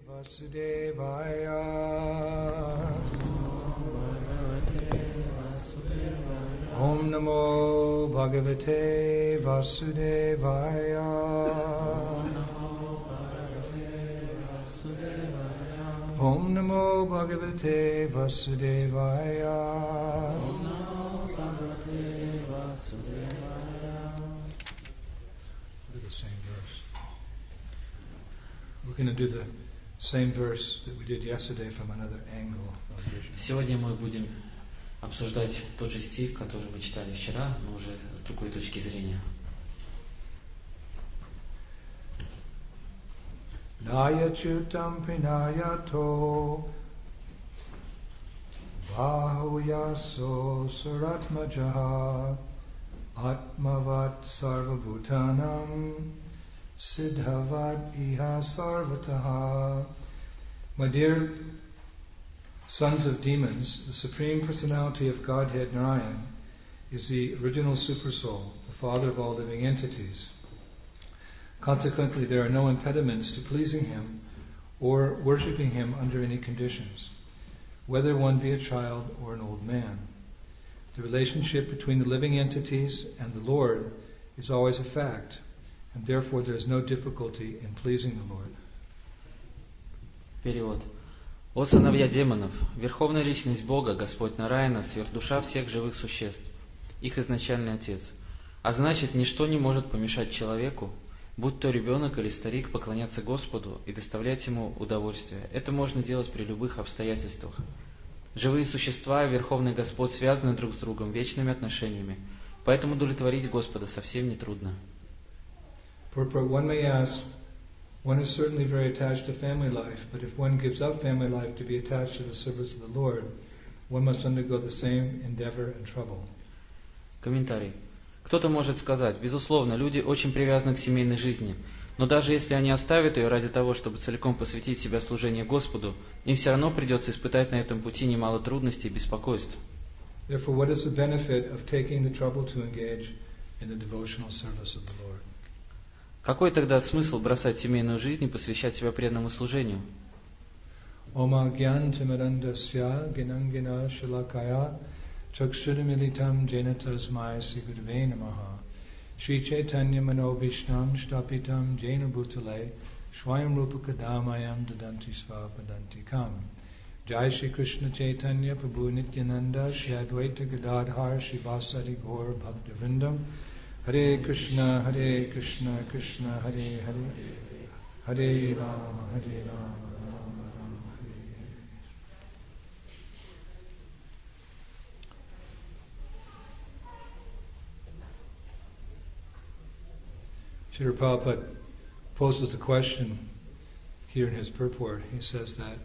Vasudevaya. Om Namo Bhagavate Vasudevaya. Om Namo Bhagavate Vasudevaya. Do the same verse. We're going to do the same verse that we did yesterday from another angle of vision. Сегодня мы будем обсуждать тот же стих, который мы читали вчера, но уже с другой точки зрения. Nayachutam pinayato bahuyaso suratmajaha atmavat sarvabhutanam siddhavad iha sarvataha. My dear sons of demons, the Supreme Personality of Godhead Narayan is the original Supersoul, the Father of all living entities. Consequently, there are no impediments to pleasing Him or worshipping Him under any conditions, whether one be a child or an old man. The relationship between the living entities and the Lord is always a fact, and therefore there is no difficulty in pleasing the Lord. Перевод. О сыновья демонов, Верховная Личность Бога, Господь Нараяна, сверхдуша всех живых существ, их изначальный Отец. А значит, ничто не может помешать человеку, будь то ребенок или старик, поклоняться Господу и доставлять Ему удовольствие. Это можно делать при любых обстоятельствах. Живые существа и Верховный Господь связаны друг с другом вечными отношениями, поэтому удовлетворить Господа совсем не трудно. One may ask, one is certainly very attached to family life, but if one gives up family life to be attached to the service of the Lord, one must undergo the same endeavor and trouble. Комментарий. Кто-то может сказать, безусловно, люди очень привязаны к семейной жизни, но даже если они оставят ее ради того, чтобы целиком посвятить себя служению Господу, им все равно придется испытать на этом пути немало трудностей и беспокойств. Therefore, what is the benefit of taking the trouble to engage in the devotional service of the Lord? Какой тогда смысл бросать семейную жизнь и посвящать себя преданному служению? Oma gyan timirandasya ginangina shilakaya chakshudamilitam jenatasmai sigurve namaha Shri Chaitanya manobhishnam shtapitam jena bhutale swayam rupakadamayam dadanti svapadantikam Jai Shri Krishna Chaitanya Prabhu Nityananda Shri Advaita Gadadhar Shri Vasari Gaur Bhaktivinoda Hare Krishna, Krishna Hare Hare, Hare Rama, Hare Rama, Rama Rama, Hare Hare. Srila Prabhupada poses a question here in his purport. He says that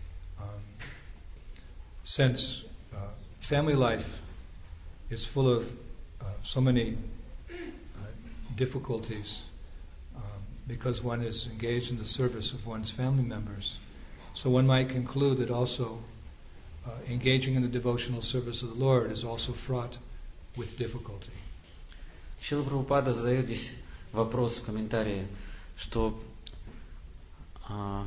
since family life is full of so many difficulties because one is engaged in the service of one's family members. So one might conclude that also engaging in the devotional service of the Lord is also fraught with difficulty. Шрила Прабхупада задает здесь вопрос в комментарии, что в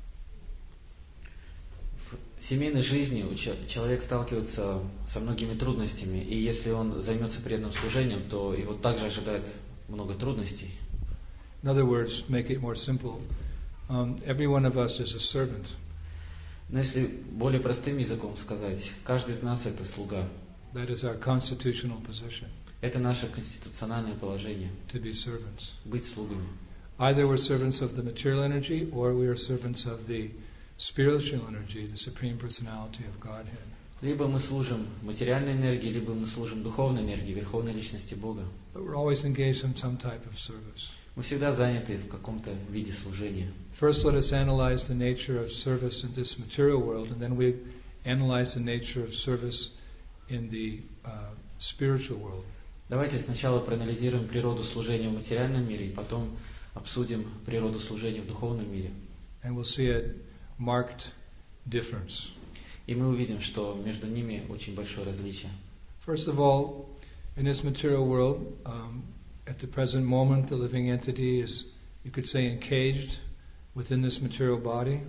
семейной жизни человек сталкивается со многими трудностями, и если он займется преданным служением, то его также ожидает много трудностей. In other words, make it more simple. Every one of us is a servant. Но если более простым языком сказать, каждый из нас это слуга. That is our constitutional position. Это наше конституциональное положение. To be servants. Быть слугами. Either we're servants of the material energy, or we are servants of the spiritual energy, the Supreme Personality of Godhead. Либо мы служим материальной энергии, либо мы служим духовной энергии, Верховной Личности Бога. But we're always engaged in some type of service. Мы всегда заняты в каком-то виде служения. First, let us analyze the nature of service in this material world, and then we analyze the nature of service in the spiritual world. Давайте сначала проанализируем природу служения в материальном мире, и потом обсудим природу служения в духовном мире. And we'll see a marked difference. И мы увидим, что между ними очень большое различие. First of all, in this material world, at the present moment, the living entity is, you could say, encaged within this material body.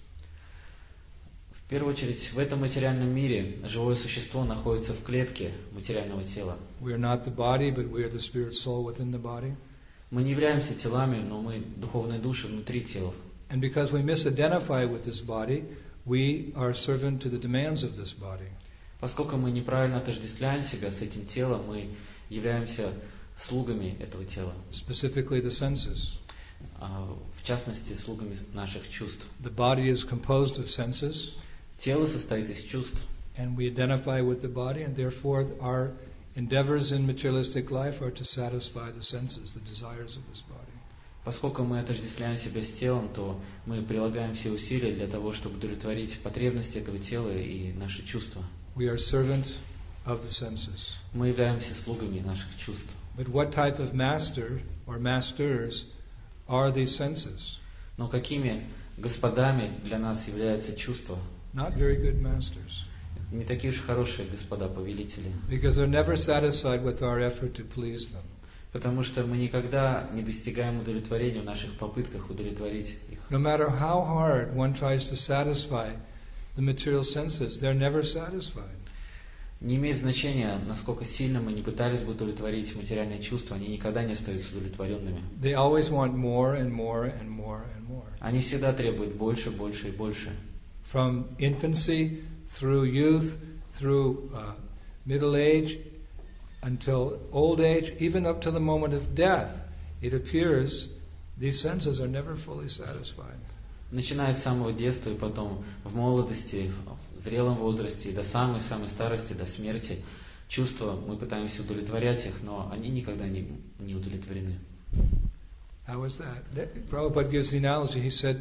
В первую очередь, в этом материальном мире живое существо находится в клетке материального тела. We are not the body, but we are the spirit soul within the body. Мы не являемся телами, но мы духовные души внутри тела. And because we misidentify with this body, we are servant to the demands of this body. Поскольку мы неправильно отождествляем себя с этим телом, мы являемся слугами этого тела. Specifically the senses. В частности, слугами наших чувств. The body is composed of senses. Тело состоит из чувств. And we identify with the body, and therefore our endeavors in materialistic life are to satisfy the senses, the desires of this body. Поскольку мы отождествляем себя с телом, то мы прилагаем все усилия для того, чтобы удовлетворить потребности этого тела и наши чувства. We are servant of the senses. Мы являемся слугами наших чувств. But what type of master or masters are these senses? Но какими господами для нас являются чувства? Not very good masters. Не такие уж хорошие господа повелители. Because they're never satisfied with our effort to please them. Потому что мы никогда не достигаем удовлетворения в наших попытках удовлетворить их. No matter how hard one tries to satisfy the material senses, they're never satisfied. Не имеет значения, насколько сильно мы не пытались бы удовлетворить материальные чувства, они никогда не остаются удовлетворенными. They always want more and more and more and more. Они всегда требуют больше, больше и больше. From infancy through youth, through middle age, until old age, even up to the moment of death, it appears these senses are never fully satisfied. Начиная с самого детства и потом в молодости, в зрелом возрасте и до самой-самой старости, до смерти, чувства, мы пытаемся удовлетворять их, но они никогда не удовлетворены. How is that? Prabhupada gives the analogy. He said,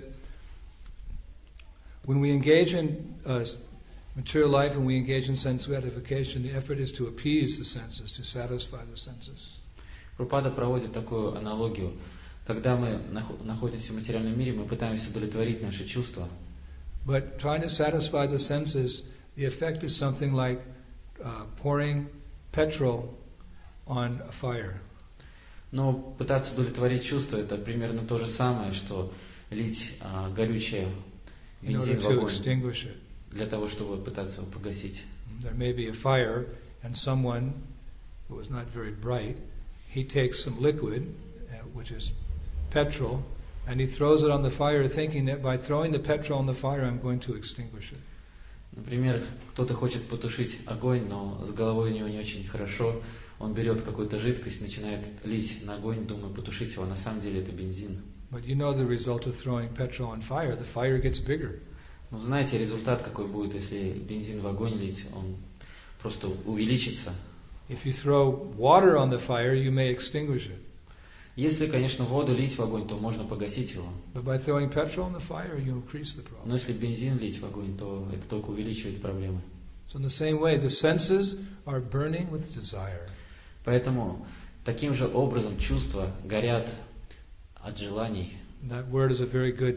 when we engage in material life and we engage in sense gratification, the effort is to appease the senses, to satisfy the senses. Прабхупада проводит такую аналогию. Когда мы находимся в материальном мире, мы пытаемся удовлетворить наши чувства. But trying to satisfy the senses, the effect is something like pouring petrol on a fire. Но пытаться удовлетворить чувства — это примерно то же самое, что лить горючее бензин в огонь для того, чтобы пытаться его погасить. There may be a fire, and someone who is not very bright, he takes some liquid, which is petrol, and he throws it on the fire, thinking that by throwing the petrol on the fire, I'm going to extinguish it. Например, кто-то хочет потушить огонь, но с головой у него не очень хорошо. Он берет какую-то жидкость, начинает лить на огонь, думая потушить его, а на самом деле это бензин. But you know the result of throwing petrol on fire, the fire gets bigger. Ну, знаете, результат какой будет, если бензин в огонь лить, он просто увеличится. If you throw water on the fire, you may extinguish it. Если, конечно, воду лить в огонь, то можно погасить его. But by throwing petrol on the fire, you increase the problem. Но если бензин лить в огонь, то это только увеличивает проблемы. So in the same way, the senses are burning with desire. Поэтому таким же образом чувства горят от желаний. That word is a very good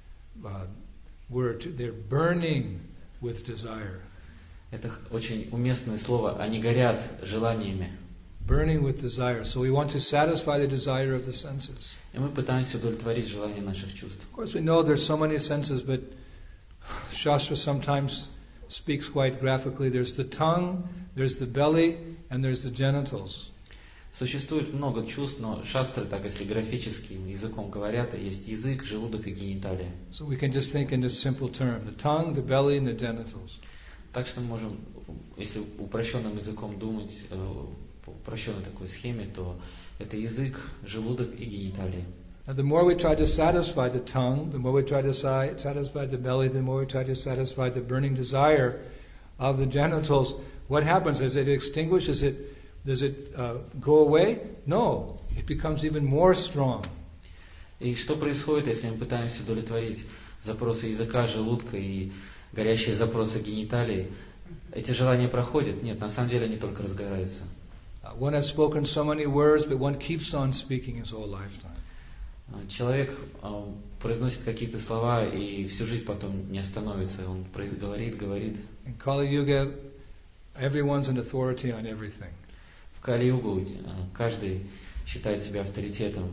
word. They're burning with desire. Это очень уместное слово. Они горят желаниями. Burning with desire. So we want to satisfy the desire of the senses. И мы пытаемся удовлетворить желания наших чувств. Of course, we know there's so many senses, but Shastra sometimes speaks quite graphically. There's the tongue, there's the belly, and there's the genitals. Существует много чувств, но шастры, так если графическим языком говорят, есть язык, желудок и гениталия. So we can just think in this simple term: the tongue, the belly, and the genitals. Так что мы можем, если упрощенным языком думать, по упрощенной такой схеме, то это язык, желудок и гениталия. Now, the more we try to satisfy the tongue, the more we try to satisfy the belly, the more we try to satisfy the burning desire of the genitals, what happens? Is it extinguishes it? Does it go away? No, it becomes even more strong. И что происходит, если мы пытаемся удовлетворить запросы языка, желудка и горящие запросы гениталии? Эти желания проходят? Нет, на самом деле они только разгораются. One has spoken so many words, but one keeps on speaking his whole lifetime. Человек произносит какие-то слова и всю жизнь потом не остановится. Он говорит. In Kali Yuga, everyone's an authority on everything. В Кали-югу каждый считает себя авторитетом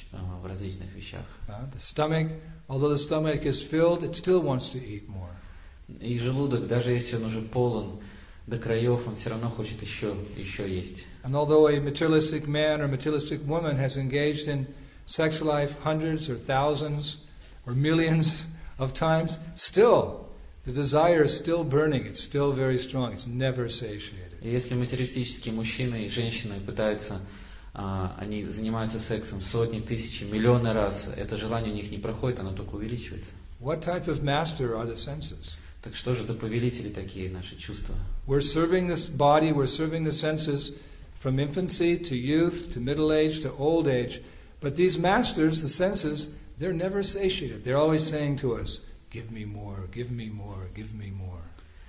в различных вещах. The stomach, although the stomach is filled, it still wants to eat more. И желудок, даже если он уже полон до краев, он все равно хочет еще есть. And although a materialistic man or materialistic woman has engaged in sex life hundreds or thousands or millions of times, still the desire is still burning, it's still very strong, it's never satiated. И если материалистические мужчины и женщины пытаются, они занимаются сексом сотни, тысячи, миллионы раз, это желание у них не проходит, оно только увеличивается. What type of master are the senses? Так что же за повелители такие наши чувства? We're serving this body, we're serving the senses from infancy to youth to middle age to old age. But these masters, the senses, they're never satiated. They're always saying to us, give me more, give me more, give me more.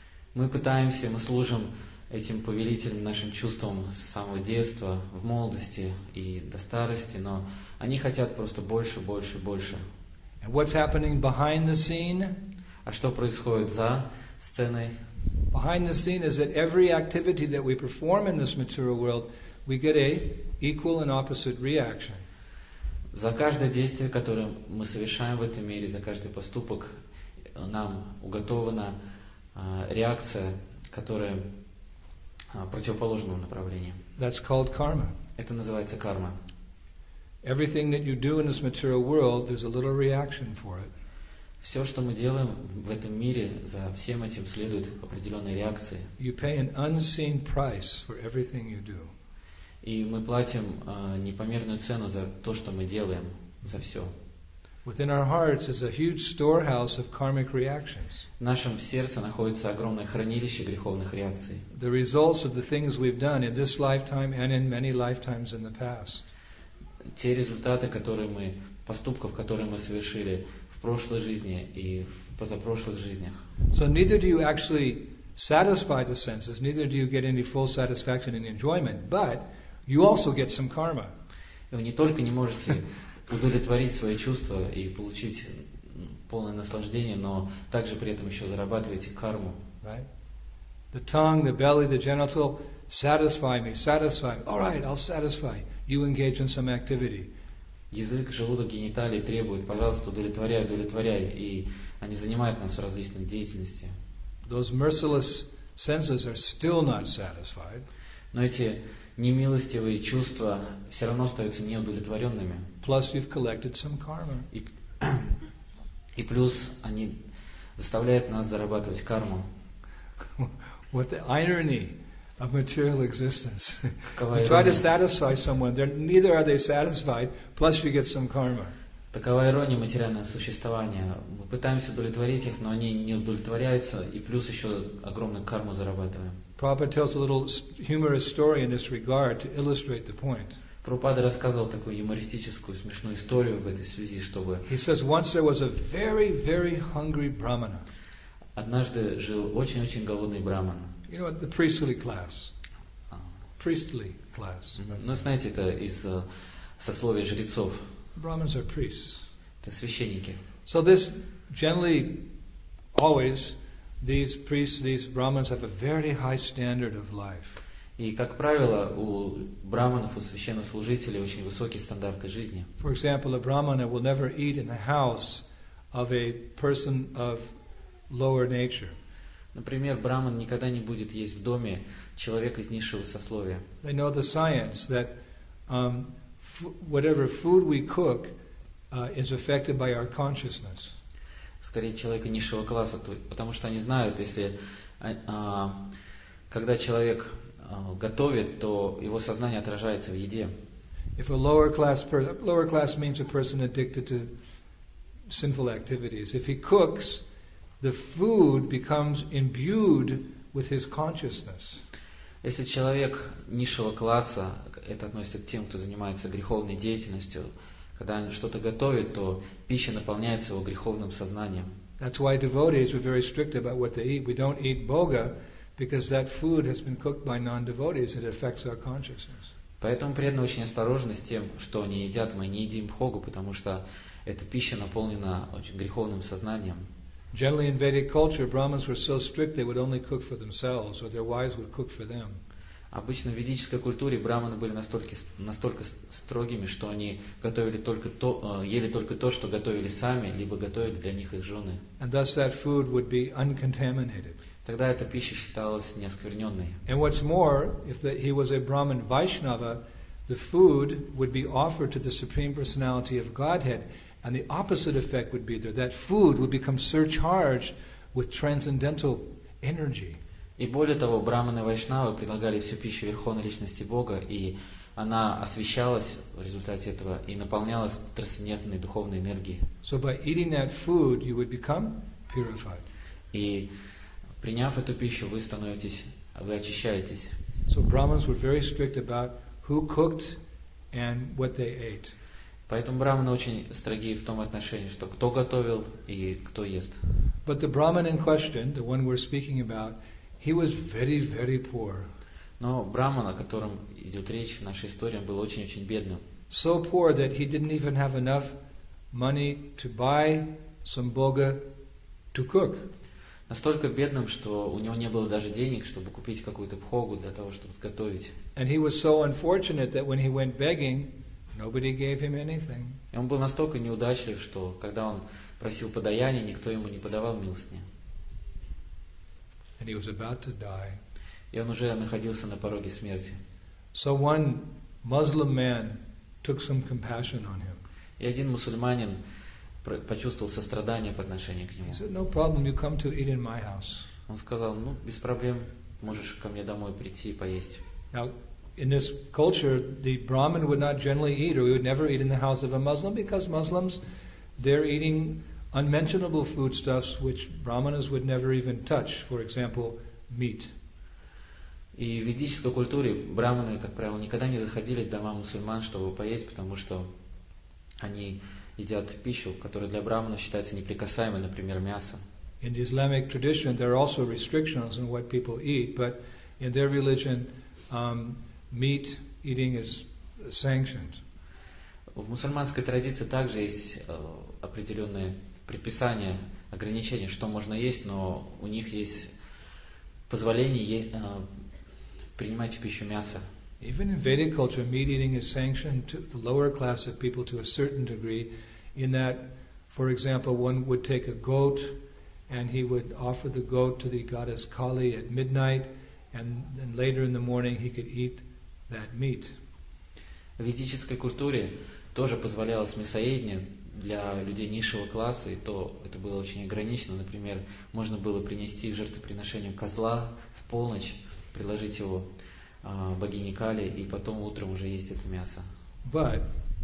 Мы служим этим повелителям, нашим чувствам с самого детства, в молодости и до старости, но они хотят просто больше, больше, больше. And what's happening behind the scene? А что происходит за сценой? Behind the scene is that every activity that we perform in this material world, we get a equal and opposite reaction. За каждое действие, которое мы совершаем в этом мире, за каждый поступок, нам уготована реакция, которая противоположного направления. That's called karma. Это называется карма. Everything that you do in this material world, there's a little reaction for it. Все, что мы делаем в этом мире, за всем этим следует определенной реакции. You pay an unseen price for everything you do. И мы платим непомерную цену за то, что мы делаем, за все. Within our hearts is a huge storehouse of karmic reactions. В нашем сердце находится огромное хранилище греховных реакций. The results of the things we've done in this lifetime and in many lifetimes in the past. Те результаты, поступков, которые мы совершили в прошлой жизни и в позапрошлых жизнях. So neither do you actually satisfy the senses, neither do you get any full satisfaction and enjoyment, but you also get some karma. И вы не только не можете удовлетворить свои чувства и получить полное наслаждение, но также при этом еще зарабатываете карму. Right? The tongue, the belly, the genital, satisfy me, satisfy me. All right, I'll satisfy. You engage in some activity. Язык, желудок, гениталии требуют, пожалуйста, удовлетворяй, и они занимают нас в различных деятельностях. Those merciless senses are still not satisfied. Но эти немилостивые чувства все равно остаются неудовлетворенными. Plus you've collected some karma. И плюс они заставляют нас зарабатывать карму. What the irony of material existence. You try to satisfy someone, neither are they satisfied, plus you get some karma. Такова ирония материального существования. Мы пытаемся удовлетворить их, но они не удовлетворяются, и плюс еще огромную карму зарабатываем. Prabhupada tells a little humorous story in this regard to illustrate the point. Прабхупада рассказывал такую юмористическую, смешную историю в этой связи, чтобы... He says, once there was a very, very hungry brahmana. Однажды жил очень-очень голодный браман. You know, the priestly class. Priestly class. Ну, знаете, это из сословия жрецов. Brahmins are priests. Это священники. So this generally, always, these priests, these brahmins have a very high standard of life. И, как правило, у браманов, у священнослужителей очень высокие стандарты жизни. For example, a brahmana will never eat in the house of a person of lower nature. Например, браман никогда не будет есть в доме человека из низшего сословия. They know the science that whatever food we cook is affected by our consciousness. Скорее, человека низшего класса, потому что они знают, если когда человек готовит, то его сознание отражается в еде. If a lower class means a person addicted to sinful activities. If he cooks, the food becomes imbued with his consciousness. Если человек низшего класса, это относится к тем, кто занимается греховной деятельностью, когда он что-то готовит, то пища наполняется его греховным сознанием. That's why devotees are very strict about what they eat. We don't eat bhoga because that food has been cooked by non-devotees. It affects our consciousness. Поэтому преданные очень осторожны с тем, что они едят. Мы не едим бхогу, потому что эта пища наполнена очень греховным сознанием. Generally in Vedic culture, Brahmins were so strict they would only cook for themselves, or their wives would cook for them. Обычно в ведической культуре браманы были настолько строгими, что они ели только то, что готовили сами, либо готовили для них их жены. And thus that food would be uncontaminated. Тогда эта пища считалась неоскверненной. And what's more, if he was a Brahmin Vaishnava, the food would be offered to the Supreme Personality of Godhead, and the opposite effect would be there. That food would become surcharged with transcendental energy. И более того, браманы вайшнавы предлагали всю пищу Верховной Личности Бога, и она освещалась в результате этого и наполнялась трансцендентной духовной энергией. So by eating that food, you would become purified. И приняв эту пищу, вы очищаетесь. So Brahmins were very strict about who cooked and what they ate. Поэтому браманы очень строги в том отношении, что кто готовил и кто ест. But the Brahmin in question, the one we're speaking about, he was very, very poor. Но браман, о котором идет речь в нашей истории, он был очень-очень бедным. So poor that he didn't even have enough money to buy some bhoga to cook. Настолько бедным, что у него не было даже денег, чтобы купить какую-то бхогу для того, чтобы сготовить. And he was so unfortunate that when he went begging, nobody gave him anything. И он был настолько неудачлив, что когда он просил подаяния, никто ему не подавал милостыни. And he was about to die. И он уже находился на пороге смерти. So one Muslim man took some compassion on him. И один мусульманин почувствовал сострадание по отношению к нему. He said, "No problem, you come to eat in my house." Он сказал: без проблем, можешь ко мне домой прийти и поесть. Now, in this culture, the Brahmin would not generally eat, or he would never eat in the house of a Muslim, because Muslims, they're eating unmentionable foodstuffs which Brahmanas would never even touch. For example, meat. И в ведической культуре браманы, как правило, никогда не заходили в дома мусульман, чтобы поесть, потому что они едят пищу, которая для брамана считается неприкасаемой, например, мясо. In the Islamic tradition, there are also restrictions on what people eat, but in their religion, meat eating is sanctioned. В мусульманской традиции также есть определенные предписания, ограничения, что можно есть, но у них есть позволение принимать в пищу мясо. Even in Vedic culture, meat eating is sanctioned to the lower class of people to a certain degree, in that, for example, one would take a goat and he would offer the goat to the goddess Kali at midnight, and then later in the morning he could eat that meat. В ведической культуре тоже позволялось мясоедение для людей низшего класса, и то это было очень ограничено. Например, можно было принести в жертвоприношение козла в полночь, предложить его богине Кали, и потом утром уже есть это мясо. But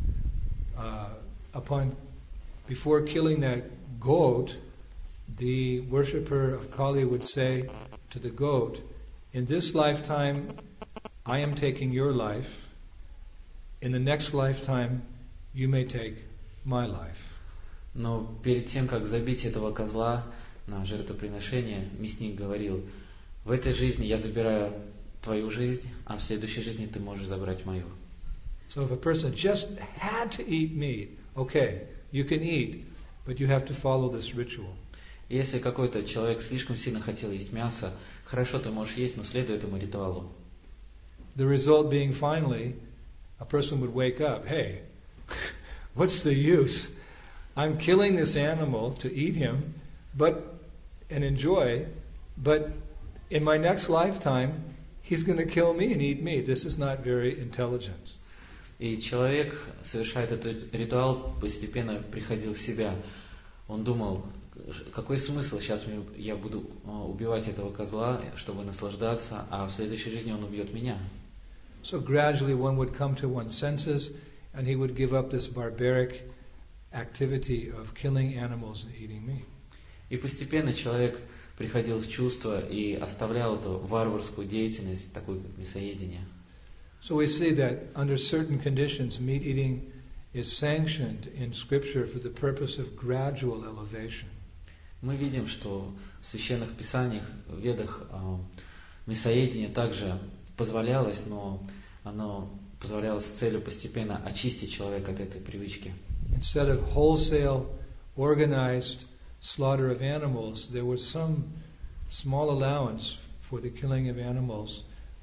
before killing that goat, the worshipper of Kali would say to the goat, "In this lifetime, I am taking your life. In the next lifetime, you may take my life." Но перед тем, как забить этого козла на жертвоприношение, мясник говорил: в этой жизни я забираю твою жизнь, а в следующей жизни ты можешь забрать мою. So if a person just had to eat meat, okay, you can eat, but you have to follow this ritual. Если какой-то человек слишком сильно хотел есть мясо, хорошо, ты можешь есть, но следуй этому ритуалу. The result being finally, a person would wake up, hey, what's the use? I'm killing this animal to eat him, and enjoy, but in my next lifetime, he's going to kill me and eat me. This is not very intelligent. И человек, совершая этот ритуал, постепенно приходил в себя. Он думал, какой смысл сейчас я буду убивать этого козла, чтобы наслаждаться, а в следующей жизни он убьет меня. So gradually one would come to one's senses, and he would give up this barbaric activity of killing animals and eating meat. И постепенно человек приходил в чувство и оставлял эту варварскую деятельность, такую как мясоедение. So we see that under certain conditions, meat eating is sanctioned in Scripture for the purpose of gradual elevation. Мы видим, что в священных писаниях, в Ведах, мясоедение также позволялось, но оно позволялось с целью постепенно очистить человека от этой привычки. Instead of wholesale, organized slaughter of animals, there was some small allowance for the killing of animals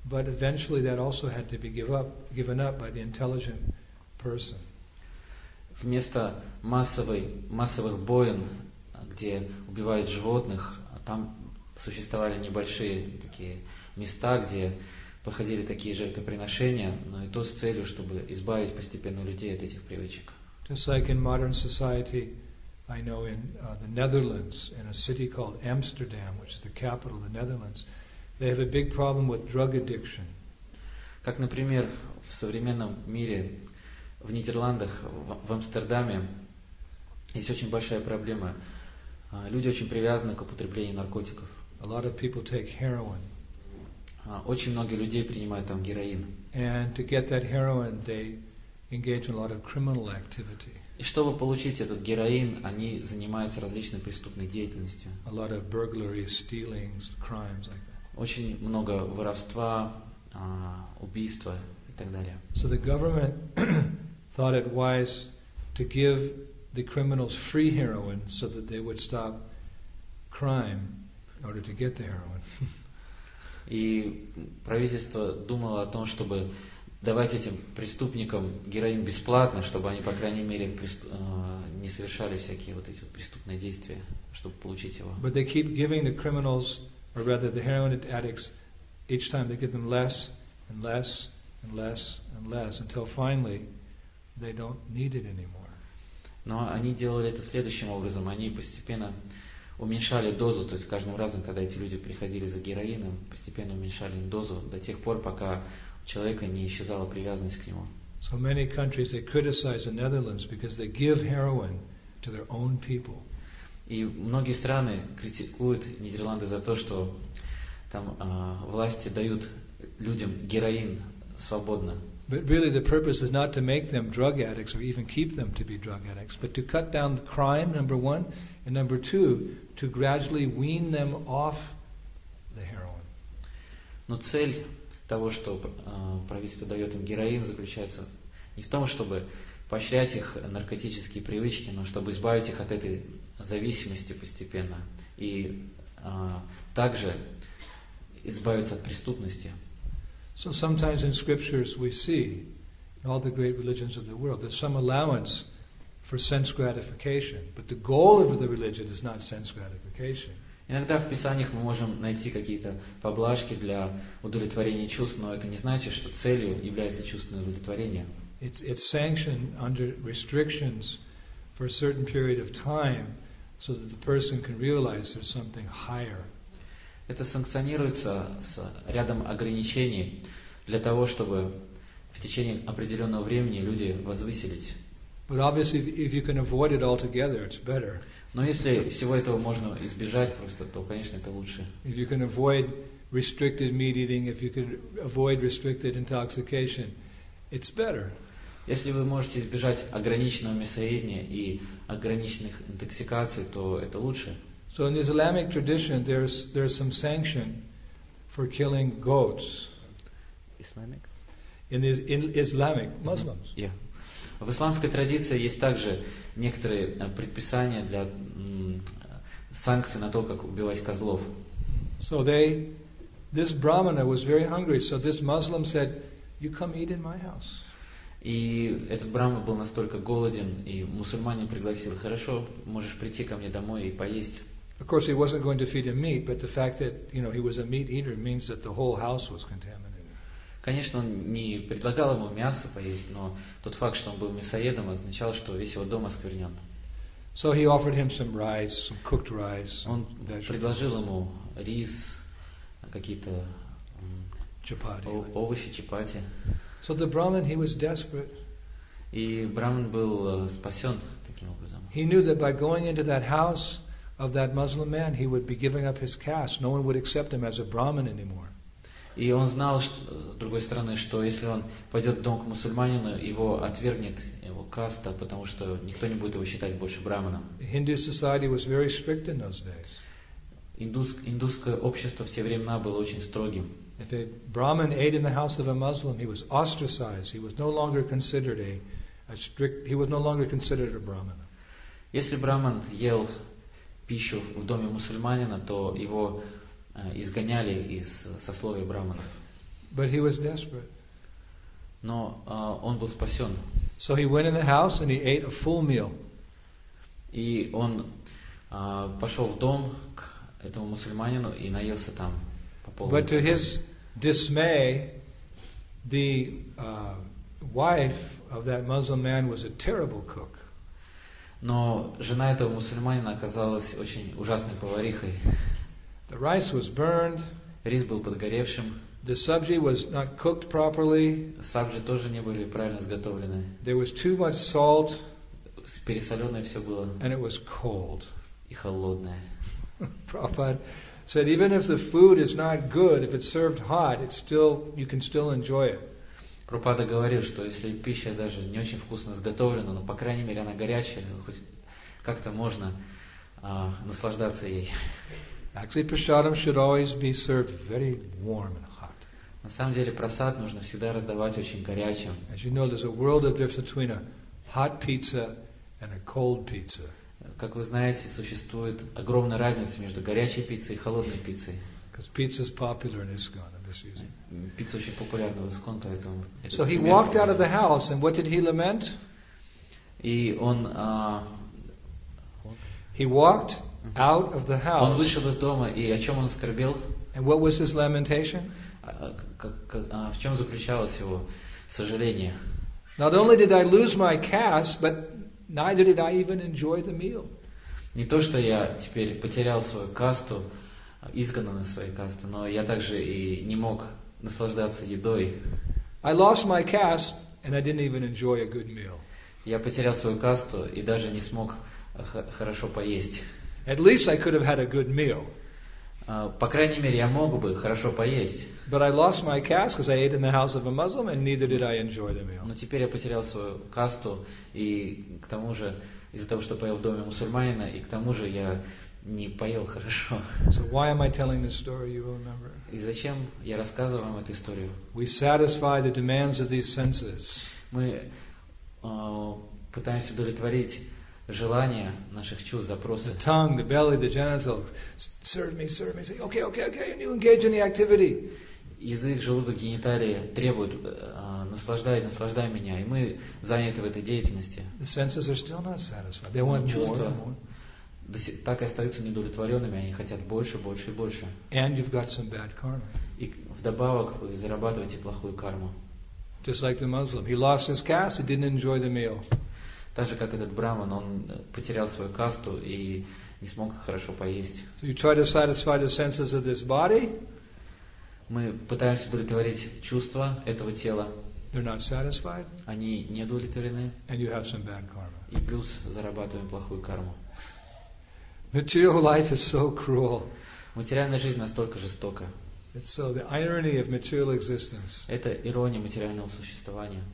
but eventually that also had to be given up by the intelligent person. Вместо массовых войн, где убивают животных, там существовали небольшие такие места, где проходили такие жертвоприношения, но и то с целью, чтобы избавить постепенно людей от этих привычек. Just like in modern society, I know in the Netherlands, in a city called Amsterdam, which is the capital of the Netherlands, they have a big problem with drug addiction. Как, например, в современном мире, в Нидерландах, в Амстердаме, есть очень большая проблема. Люди очень привязаны к употреблению наркотиков. A lot of people take heroin. Очень много людей принимают там героин. And to get that heroin, they engage in a lot of criminal activity. И чтобы получить этот героин, они занимаются различной преступной деятельностью. A lot of burglaries, stealings, crimes like that. Очень много воровства, убийства и так далее. So the government thought it wise to give the criminals free heroin so that they would stop crime in order to get the heroin. И правительство думало о том, чтобы давать этим преступникам героин бесплатно, чтобы они, по крайней мере, не совершали всякие вот эти вот преступные действия, чтобы получить его. But they keep giving the criminals, or rather the heroin addicts, each time they give them less and less and less and less until finally they don't need it anymore. Но они делали это следующим образом. Они постепенно уменьшали дозу, то есть каждым разом, когда эти люди приходили за героином, постепенно уменьшали им дозу до тех пор, пока у человека не исчезала привязанность к нему. So many countries they criticize the Netherlands because they give heroin to their own people. И многие страны критикуют Нидерланды за то, что там власти дают людям героин свободно. But really the purpose is not to make them drug addicts or even keep them to be drug addicts, but to cut down the crime, number one, and number two, to gradually wean them off the heroin. Но цель того, что правительство дает им героин, заключается не в том, чтобы поощрять их наркотические привычки, но чтобы избавить их от этой зависимости постепенно и также избавиться от преступности. So sometimes in scriptures we see, in all the great religions of the world, there's some allowance for sense gratification, but the goal of the religion is not sense gratification. Иногда в Писаниях мы можем найти какие-то поблажки для удовлетворения чувств, но это не значит, что целью является чувственное удовлетворение. It's sanctioned under restrictions for a certain period of time so that the person can realize there's something higher. Это санкционируется с рядом ограничений для того, чтобы в течение определенного времени люди возвысились. But obviously, if you can avoid it altogether, it's better. Но если всего этого можно избежать просто, то, конечно, это лучше. If you can avoid restricted meat eating, if you can avoid restricted intoxication, it's better. Если вы можете избежать ограниченного мясоедения и ограниченных интоксикаций, то это лучше. So in the Islamic tradition, there's some sanction for killing goats. In Islamic Muslims. Yeah. В исламской традиции есть также некоторые предписания для санкций на то, как убивать козлов. So this Brahmana was very hungry, so this Muslim said, "You come eat in my house." И этот брахман был настолько голоден, и мусульманин пригласил: хорошо, можешь прийти ко мне домой и поесть. Of course, he wasn't going to feed him meat, but the fact that he was a meat eater means that the whole house was contaminated. Конечно, он не предлагал ему мясо поесть, но тот факт, что он был мясоедом, означал, что весь его дом осквернен. So he offered him some rice, some cooked rice. Он предложил ему рис, какие-то овощи, чапати. So the Brahmin, he was desperate. И брахман был спасен таким образом. He knew that by going into that house of that Muslim man, he would be giving up his caste. No one would accept him as a Brahmin anymore. И он знал, с другой стороны, что если он пойдет в дом к мусульманину, его отвергнет его каста, потому что никто не будет его считать больше брахманом. Hindu society was very strict in those days. Индусское общество в те времена было очень строгим. If a Brahmin ate in the house of a Muslim, he was ostracized. He was no longer considered he was no longer considered a Brahmin. Если брахман ел пищу в доме мусульманина, то его изгоняли из сословия брахманов. But he was desperate. Но он был спасен. So he went in the house and he ate a full meal. И он пошел в дом к этому мусульманину и наелся там по полной. But to his dismay, the wife of that Muslim man was a terrible cook. Но жена этого мусульманина оказалась очень ужасной поварихой. The rice was burned. Рис был подгоревшим. The sabji was not cooked properly. Сабжи тоже не были правильно изготовлены. There was too much salt. Пересоленное все было. And it was cold. И холодное. Prabhupada said, even if the food is not good, if it's served hot, you can still enjoy it. Прабхупада говорил, что если пища даже не очень вкусно изготовлена, но по крайней мере она горячая, хоть как-то можно наслаждаться ей. Actually, prasadam should always be served very warm and hot. На самом деле прасад нужно всегда раздавать очень горячим. As you know, there's a world of difference between a hot pizza and a cold pizza. Как вы знаете, существует огромная разница между горячей пиццей и холодной пиццей. Because pizza is popular in ISKCON. I'm just using. Пицца очень популярна в ISKCON, поэтому. So he walked out of the house, and what did he lament? И он. He walked out of the house. Он вышел из дома, и о чем он скорбел? And what was his lamentation? В чем заключалось его сожаление? Not only did I lose my caste, but neither did I even enjoy the meal. Не то, что я теперь потерял свою касту, изгнан из своей касты, но я также и не мог наслаждаться едой. I lost my caste, and I didn't even enjoy a good meal. Я потерял свою касту и даже не смог хорошо поесть. At least I could have had a good meal. По крайней мере, я мог бы хорошо поесть. But I lost my caste because I ate in the house of a Muslim, and neither did I enjoy the meal. Но теперь я потерял свою касту, и к тому же из-за того, что поел в доме мусульманина, и к тому же я не поел хорошо. So why am I telling this story? You will remember. И зачем я рассказываю вам эту историю? We satisfy the demands of these senses. Мы пытаемся удовлетворить желания наших чувств, запросы. The tongue, the belly, the genitals. Serve me, serve me. Say, okay, okay, okay. And you engage in the activity. Язык, желудок, гениталии требуют наслаждай меня, и мы заняты в этой деятельности. The senses are still not satisfied. They want чувства more. Так и остаются недовлетворенными, они хотят больше, больше и больше. And you've got some bad karma. И вдобавок вы зарабатываете плохую карму. Just like the Muslim. He lost his caste, he didn't enjoy the meal. Так же, как этот браман, он потерял свою касту и не смог хорошо поесть. So you try to satisfy the senses of this body. Мы пытаемся удовлетворить чувства этого тела. They're not satisfied. Они не удовлетворены. And you have some bad karma. И плюс зарабатываем плохую карму. Material life is so cruel. Материальная жизнь настолько жестока. It's so the irony of material existence. Это ирония материального существования.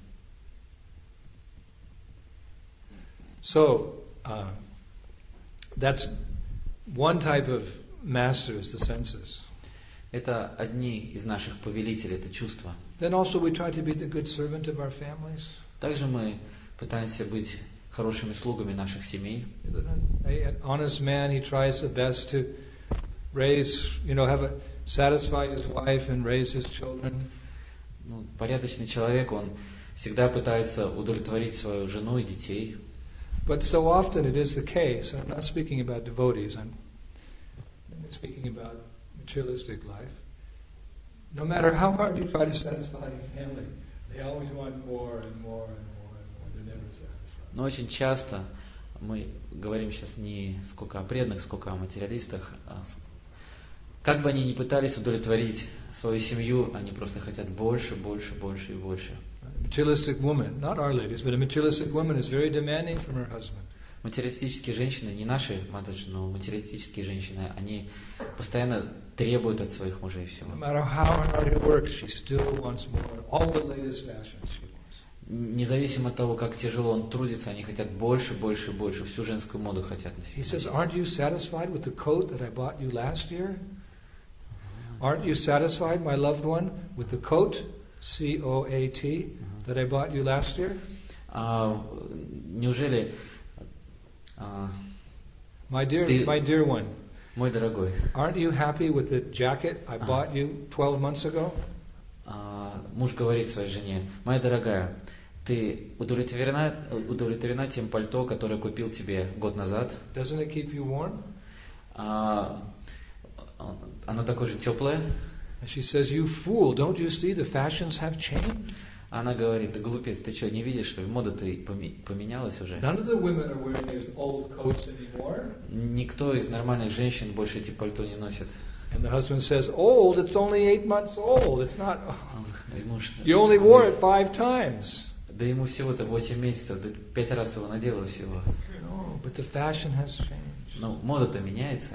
So, that's one type of masters, the senses. Это одни из наших повелителей, это чувства. Then also we try to be the good servant of our families. Также мы пытаемся быть хорошими слугами наших семей. An honest man, he tries the best to raise, satisfy his wife and raise his children. Порядочный человек, он всегда пытается удовлетворить свою жену и детей. But so often it is the case, I'm not speaking about devotees, I'm speaking about materialistic life. No matter how hard you try to satisfy your family, they always want more and more and more and more. They're never satisfied. Но очень часто мы говорим сейчас не сколько о преданных, сколько о материалистах. Как бы они ни пытались удовлетворить свою семью, они просто хотят больше, больше, больше и больше. A materialistic woman, not our ladies, but a materialistic woman is very demanding from her husband. Материалистические женщины, не наши матушки, но материалистические женщины, они постоянно требуют от своих мужей всего. No matter how hard he works, she still wants more. All the latest fashions she wants. Независимо от того, как тяжело он трудится, они хотят больше, больше, больше. Всю женскую моду хотят на себе. He says, "Aren't you satisfied with the coat that I bought you last year? Aren't you satisfied, my loved one, with the coat, C-O-A-T, that I bought you last year?" Неужели My dear one, мой дорогой, aren't you happy with the jacket I bought you 12 months ago? муж говорит своей жене: моя дорогая, ты удовлетворена тем пальто, которое купил тебе год назад? Doesn't it keep you warm? Оно такое же теплое. And she says, you fool, don't you see the fashions have changed? Она говорит: да глупец, ты что, не видишь, что мода-то поменялась уже? None of the women are wearing these old coats anymore. Никто из нормальных женщин больше эти пальто не носит. And the husband says, old, it's only 8 months old. It's not. Муж, You only wore it 5 times. да ему всего-то 8 месяцев, да 5 раз его надела всего. No, but the fashion has changed. Но мода-то меняется.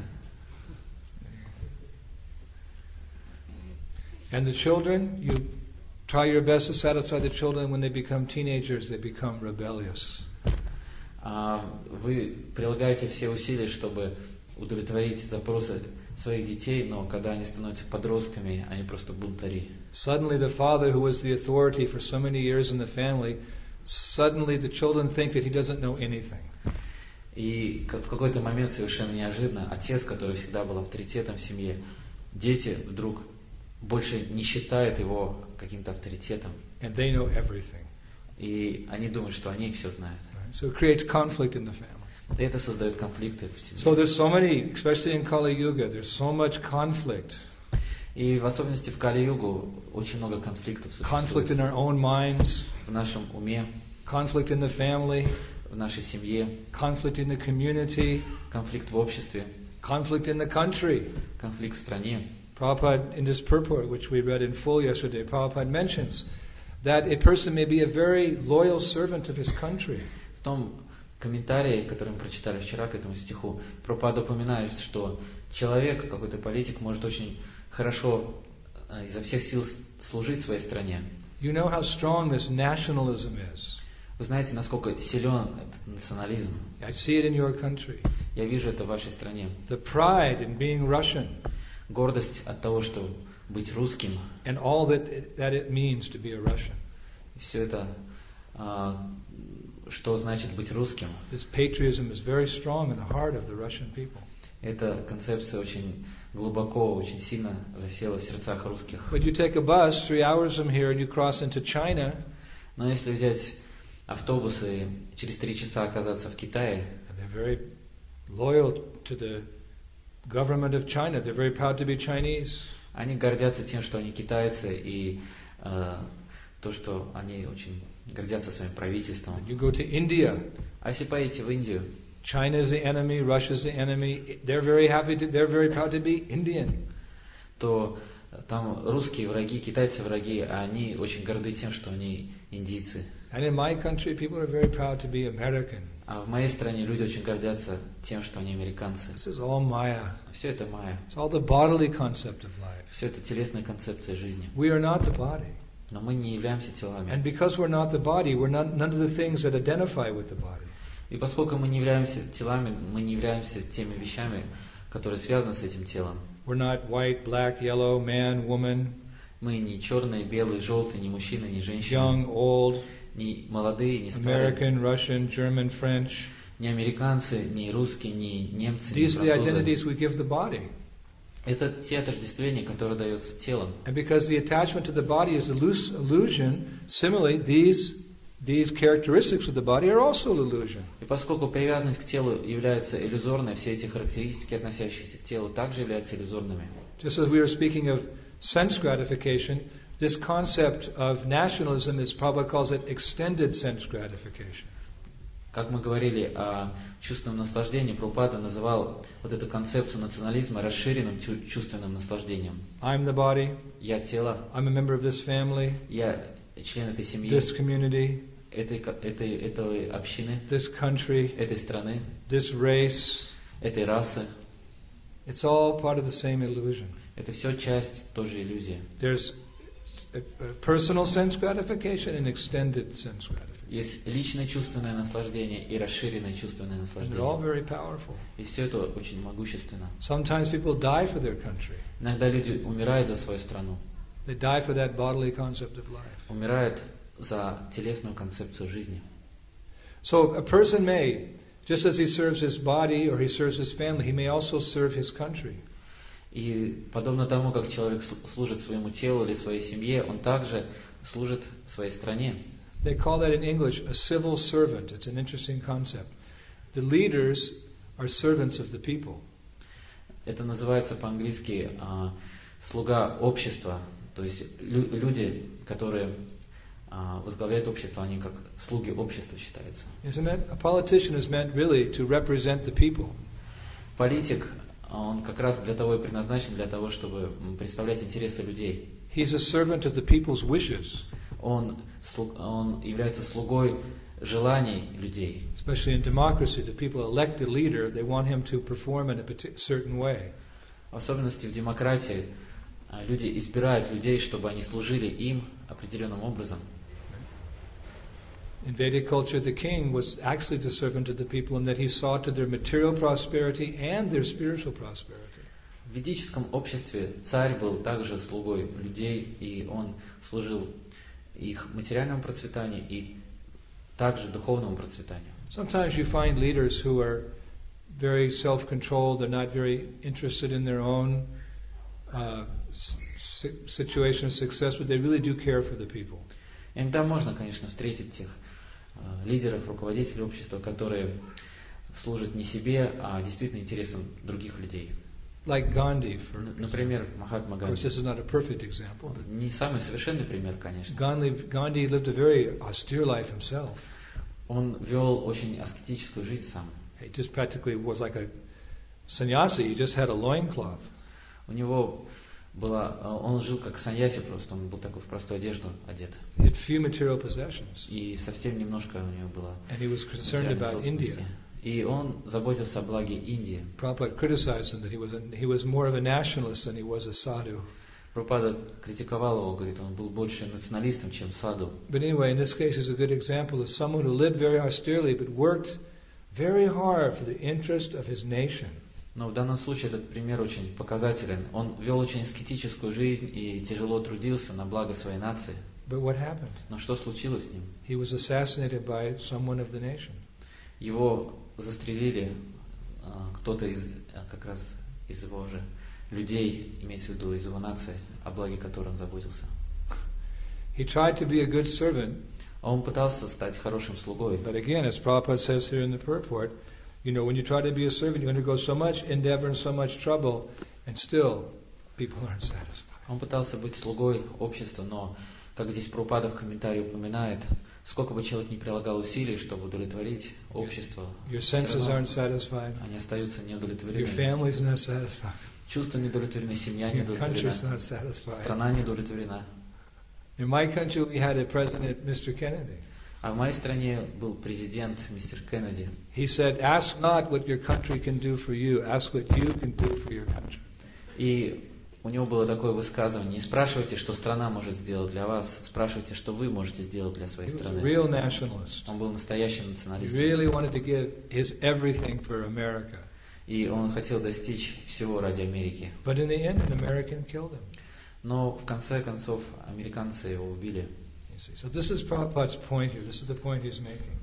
And the children, you try your best to satisfy the children. When they become teenagers, they become rebellious. Вы прилагаете все усилия, чтобы удовлетворить запросы своих детей, но когда они становятся подростками, они просто бунтари. Suddenly the father, who was the authority for so many years in the family, suddenly the children think that he doesn't know anything. И в какой-то момент совершенно неожиданно отец, который всегда был авторитетом в семье, дети вдруг больше не считают его каким-то авторитетом. And they know everything. И они думают, что они все знают. So it creates conflict in the family. И это создает конфликты в семье. So there's so many, especially in Kali Yuga, there's so much conflict. И в особенности в Кали-югу очень много конфликтов Conflict существует. in our own minds, В нашем уме, conflict in the family, в нашей семье, conflict in the community, конфликт в обществе, conflict in the country. конфликт в стране. Prabhupada, in this purport, which we read in full yesterday, Prabhupada mentions that a person may be a very loyal servant of his country. В том комментарии, который мы прочитали вчера к этому стиху, Прабхупада упоминает, что человек, какой-то политик, может очень хорошо изо всех сил служить своей стране. You know how strong this nationalism is. Вы знаете, насколько силен этот национализм. I see it in your country. Я вижу это в вашей стране. The pride in being Russian Гордость от того, что быть русским. and all that it means to be a Russian. Все это, что значит быть русским. This patriotism is very strong in the heart of the Russian people. Эта концепция очень глубоко, очень сильно засела в сердцах русских. But you take a bus 3 hours from here and you cross into China, Но если взять автобус и через 3 часа оказаться в Китае, and they're very loyal to the government of China. They're very proud to be Chinese. они гордятся тем, что они китайцы, и то, что они очень гордятся своим правительством. You go to India. А если поедете в Индию, China is the enemy, Russia is the enemy. They're very proud to be Indian. то там русские враги, китайцы враги, а они очень горды тем, что они индийцы. And in my country, people are very proud to be American. А в моей стране люди очень гордятся тем, что они американцы. This is all Maya. Все это майя. It's all the bodily concept of life. Все это телесная концепция жизни. We are not the body. Но мы не являемся телами. And because we're not the body, we're not none of the things that identify with the body. И поскольку мы не являемся телами, мы не являемся теми вещами, которые связаны с этим телом. We're not white, black, yellow, man, woman, Мы не черные, белые, желтые, не мужчины, не женщины, young, old, не молодые, не старые, American, Russian, German, French. не американцы, не русские, не немцы, не These are the французы. identities we give the body. Это те отождествления, которые даются телом. And because the attachment to the body is illusion, similarly, these characteristics of the body are also an illusion. И поскольку привязанность к телу является иллюзорной, все эти характеристики, относящиеся к телу, также являются иллюзорными. Just as we were speaking of sense gratification, this concept of nationalism is Prabhupada calls it extended sense gratification. Как мы говорили о чувственном наслаждении, Прабхупада называл вот эту концепцию национализма расширенным чувственным наслаждением. I'm the body. Я тело, I'm a member of this family, я член этой семьи, this community, этой общины, this country, этой страны, this race. этой расы. It's all part of the same illusion. Это все часть той же иллюзии. There's a personal sense gratification and extended sense gratification. Есть личное чувственное наслаждение и расширенное чувственное And they're all наслаждение. very powerful. И все это очень могущественно. Sometimes people die for their country. Иногда люди умирают за свою страну, They die for that bodily concept of life. умирают за телесную концепцию жизни. So a person may, just as he serves his body or he serves his family, he may also serve his country. И подобно тому, как человек служит своему телу или своей семье, он также служит своей стране. They call that in English a civil servant. It's an interesting concept. The leaders are servants of the people. Это называется по-английски слуга общества. То есть люди, которые возглавляют общество, они как слуги общества считаются. Isn't it? A politician is meant really to represent the people. Политик, он как раз для того и предназначен, для того, чтобы представлять интересы людей. He's a servant of the people's wishes. Он является слугой желаний людей. Especially in democracy, the people elect a leader, they want him to perform in a certain way. В особенности в демократии люди избирают людей, чтобы они служили им определенным образом. In Vedic culture, the king was actually the servant of the people in that he saw to their material prosperity and their spiritual prosperity. В ведическом обществе царь был также слугой людей, и он служил их материальному процветанию и также духовному процветанию. Sometimes you find leaders who are very self-controlled, they're not very interested in their own situation of success, but they really do care for the people. Иногда можно, конечно, встретить тех лидеров, руководителей общества, которые служат не себе, а действительно интересам других людей. Like Gandhi, Например, Махатма of course, Ганди. this is not a perfect example. Не самый совершенный пример, конечно. Gandhi lived a very austere life himself. Он вел очень аскетическую жизнь сам. He just practically was like a sannyasi. He just had a loincloth. У него он жил как саньяси просто, он был такой в простую одежду одет. He had few material possessions. И совсем немножко у него было And he was concerned материальной about собственности. India. И он заботился о благе Индии. Prabhupada criticized him that he was more of a nationalist than he was a sadhu. Прабхупада критиковал его, говорит, он был больше националистом, чем саду. But anyway, in this case is a good example of someone who lived very austerely but worked very hard for the interest of his nation. Но в данном случае этот пример очень показателен. Он вел очень аскетическую жизнь и тяжело трудился на благо своей нации. But what happened? Но что случилось с ним? He was assassinated by someone of the nation. Его застрелили кто-то как раз из его же людей, имеется в виду из его нации, о благе которой он заботился. He tried to be a good servant. Он пытался стать хорошим слугой. But again, as Prabhupada says here in the purport, when you try to be a servant, you undergo so much endeavor and so much trouble, and still people aren't satisfied. Он пытался быть слугой общества, но, как здесь Прабхупада в комментарии упоминает, сколько бы человек ни прилагал усилий, чтобы удовлетворить общество, Your senses aren't satisfied. они остаются Your неудовлетворены. family's not satisfied. Чувства не удовлетворены, семья не Your country's удовлетворена, not satisfied. страна не удовлетворена. In my country, we had a president, Mr. Kennedy. А в моей стране был президент мистер Кеннеди. He said, "Ask not what your country can do for you. Ask what you can do for your country." И у него было такое высказывание: не спрашивайте, что страна может сделать для вас, спрашивайте, что вы можете сделать для своей He was a страны. real nationalist. Он был настоящим He националистом. really wanted to give his everything for America. И он хотел достичь всего ради Америки. But in the end, an American killed him. Но в конце концов американцы его убили. You see. So this is Prabhupada's point here. This is the point he's making.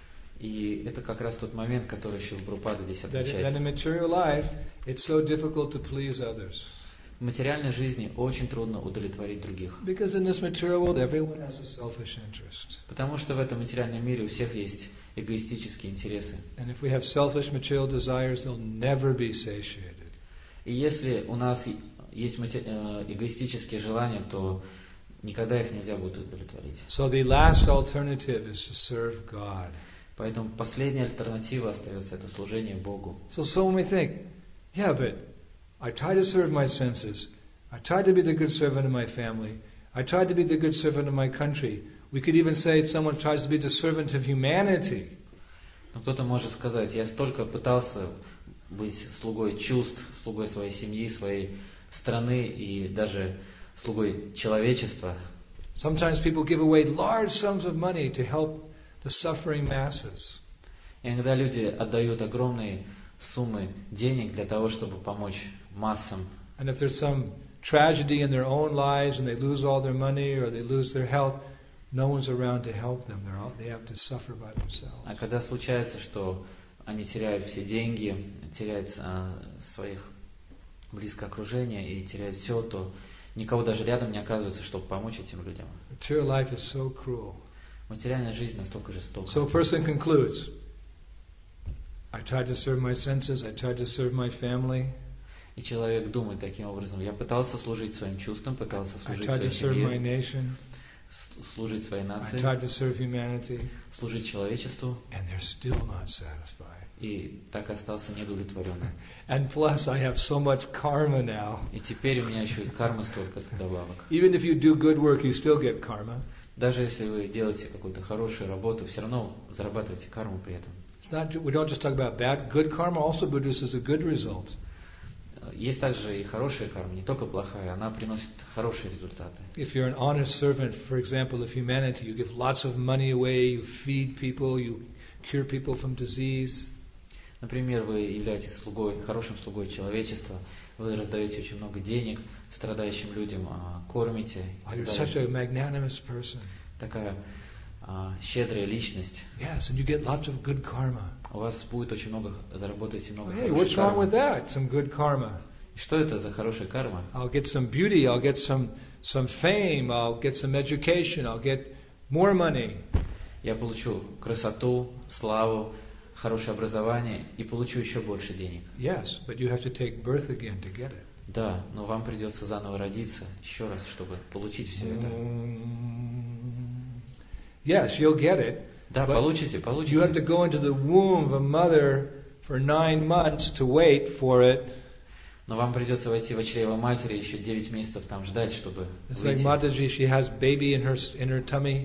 И это как раз тот момент, который Шрила Прабхупада здесь That in отмечает. material life, it's so difficult to please others. В материальной жизни очень трудно удовлетворить других. Because in this material world, everyone has a selfish interest. Потому что в этом материальном мире у всех есть эгоистические интересы. And if we have selfish material desires, they'll never be satiated. И если у нас есть эгоистические желания, то никогда их нельзя будет удовлетворить. So the last alternative is to serve God. Поэтому последняя альтернатива остается — это служение Богу. So when we think, yeah, but I try to serve my senses, I try to be the good servant of my family, I try to be the good servant of my country. We could even say someone tries to be the servant of humanity. Но кто-то может сказать: я столько пытался быть слугой чувств, слугой своей семьи, своей страны и даже слугой человечества. Sometimes people give away large sums of money to help the suffering masses. Иногда люди отдают огромные суммы денег для того, чтобы помочь массам. And if there's some tragedy in their own lives and they lose all their money or they lose their health, no one's around to help them. They have to suffer by themselves. А когда случается, что они теряют все деньги, теряют своих близкое окружение и теряет все, то никого даже рядом не оказывается, чтобы помочь этим людям. Material life is so cruel. Материальная жизнь настолько жестока. So a person concludes, I tried to serve my senses, I tried to serve my family, И человек думает таким образом: я пытался служить своим чувствам, пытался I служить tried to своей serve my семье, nation, служить своей I нации, tried to serve humanity, служить человечеству, and they're still not satisfied. и так и остался недовлетворенным. And plus I have so much karma now. И теперь у меня еще и кармы столько добавок. Even if you do good work, you still get karma. Даже если вы делаете какую-то хорошую работу, все равно зарабатываете карму при этом. It's not, we don't just talk about bad. Good karma also produces a good result. Есть также и хорошая карма, не только плохая, она приносит хорошие результаты. If you're an honest servant, for example, of humanity, you give lots of money away, you feed people, you cure people from disease. Например, вы являетесь слугой, хорошим слугой человечества, вы раздаете очень много денег страдающим людям, кормите. Oh, you're such a magnanimous person. Такая щедрая личность. Yes, and you get lots of good karma. У вас будет очень много, заработаете много Hey, хорошей what's wrong with кармы. that? Some good karma. И что это за хорошая карма? I'll get some beauty, I'll get some fame, I'll get some education, I'll get more money. Я получу красоту, славу, хорошее образование и получу еще больше денег. Yes, but you have to take birth again to get it. Да, но вам придется заново родиться еще раз, чтобы получить все это. Yes, you'll get it. Да, But получите, you have получите. to go into the womb of a mother for 9 months to wait for it. Но вам придется войти в чрево матери, еще 9 месяцев там ждать, чтобы It's like выйти. Mataji, she has baby in her tummy.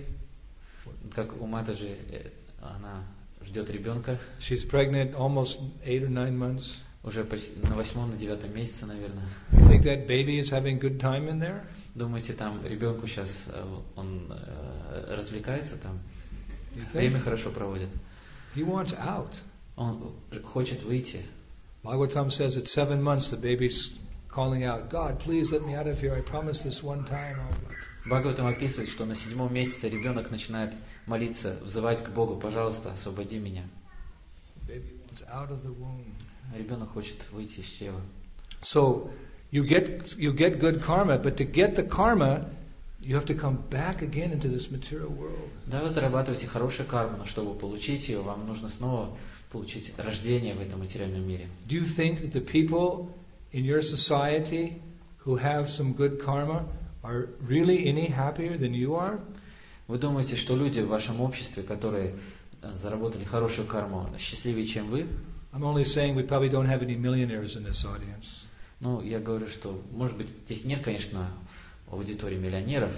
Как у Матаджи, она ждет ребенка She's pregnant almost 8 or 9 months. уже почти на 8-м, на 9-м месяце, наверное. You think that baby is having good time in there? Думаете, там ребенку сейчас он развлекается там, You время think? хорошо проводит? He wants out. Он хочет выйти. Bhagavatam says at 7 months the baby's calling out, God, please let me out of here. I promised this one time. Бхагаватам описывает, что на 7-м месяце ребенок начинает молиться, взывать к Богу: пожалуйста, освободи меня. The baby wants out of the womb. Ребенок хочет выйти из чрева. So you get good karma, but to get the karma, you have to come back again into this material world. Да, вы зарабатываете хорошую карму, но чтобы получить ее, вам нужно снова получить рождение в этом материальном мире. Do you think that the people in your society who have some good karma are really any happier than you are? Вы думаете, что люди в вашем обществе, которые заработали хорошую карму, счастливее, чем вы? I'm only saying we probably don't have any millionaires in this audience. Ну, я говорю, что, может быть, здесь нет, конечно, аудитории миллионеров.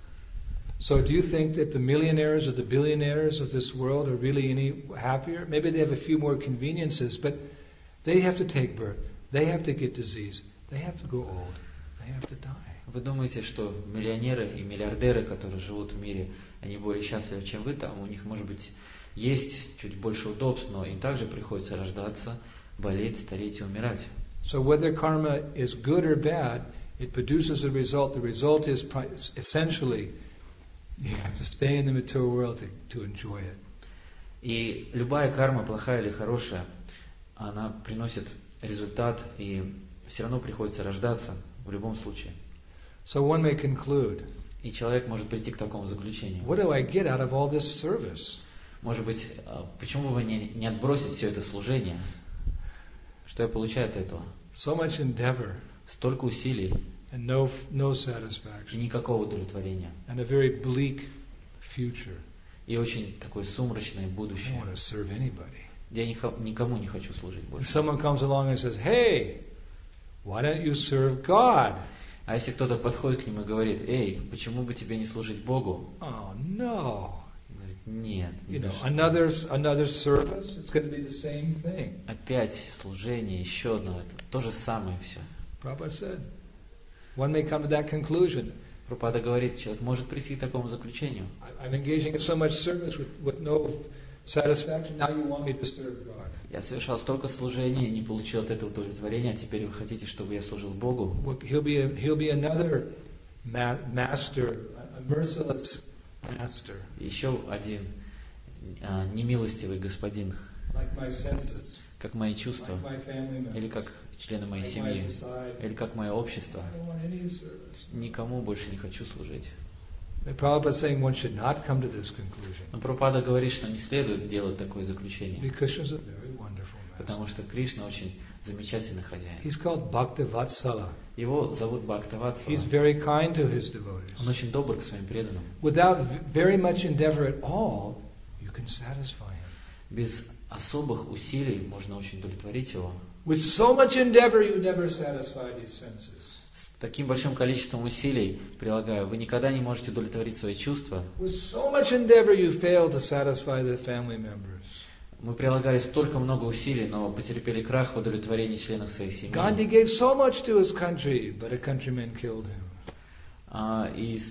So do you think that the millionaires or the billionaires of this world are really any happier? Maybe they have a few more conveniences, but they have to take birth. They have to get disease. They have to grow old. They have to die. Вы думаете, что миллионеры и миллиардеры, которые живут в мире, они более счастливы, чем вы? Там у них, может быть, есть чуть больше удобств, но им также приходится рождаться, болеть, стареть и умирать. So whether karma is good or bad, it produces a result. The result is essentially you have to stay in the material world to enjoy it. И любая карма, плохая или хорошая, она приносит результат, и все равно приходится рождаться в любом случае. So one may conclude, И человек может прийти к такому заключению. what do I get out of all this service? Может быть, почему бы не отбросить все это служение? Что я получаю от этого? So much endeavor Столько усилий and no и satisfaction никакого удовлетворения. and a very bleak future. И очень такое сумрачное I don't будущее. want to serve anybody. Я никому не хочу служить And больше. someone comes along and says, hey, why don't you serve God? А если кто-то подходит к нему и говорит: эй, почему бы тебе не служить Богу? Oh no. Он говорит: нет, ни You за know, что. another service, it's going to be the same thing. Опять служение, еще одно, это то же самое все. Prabhupada said, one may come to that conclusion. Прабхупада говорит, человек может прийти к такому заключению. I'm engaging in so much service with no satisfaction. Now you want me to serve God. Я совершал столько служений, не получил от этого удовлетворения, а теперь вы хотите, чтобы я служил Богу? He'll be another master, a merciless master. Еще один немилостивый господин. like my senses, как мои чувства, like my family members, или как члены моей like my семьи, society. или как мое общество. I don't want any service. Никому больше не хочу служить. Prabhupada is saying one should not come to this conclusion. Но Прабхупада говорит, что не следует делать такое заключение, Because Krishna is a very wonderful master. потому что Кришна очень замечательный хозяин. He's called Bhaktavatsala. Его зовут Бхактаватсала. He's very kind to his devotees. Он очень добр к своим преданным. Without very much endeavor at all, you can satisfy him. Без особых усилий можно очень удовлетворить его. With so much endeavor, you never satisfy these senses. С таким большим количеством усилий, прилагаю, вы никогда не можете удовлетворить свои чувства. With so much endeavor, you fail to satisfy the family members. Мы прилагали столько много усилий, но потерпели крах в удовлетворении членов своих семей. Gandhi gave so much to his country, but a countryman killed him.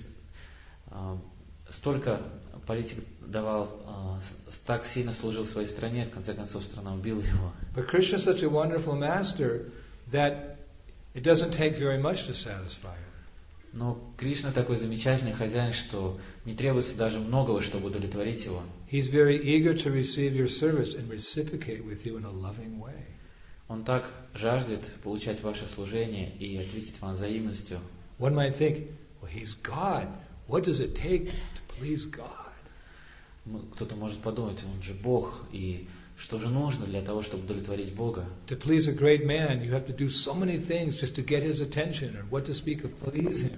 Столько политик давал, так сильно служил своей стране, в конце концов страна убила его. But Krishna is such a wonderful master that it doesn't take very much to satisfy him. Но Кришна такой замечательный хозяин, что не требуется даже многого, чтобы удовлетворить его. He's very eager to receive your service and reciprocate with you in a loving way. Он так жаждет получать ваше служение и ответить вам взаимностью. One might think, well, he's God. What does it take to please God? Кто-то может подумать, он же Бог, и что же нужно для того, чтобы удовлетворить Бога? To please a great man, you have to do so many things just to get his attention, and what to speak of please him.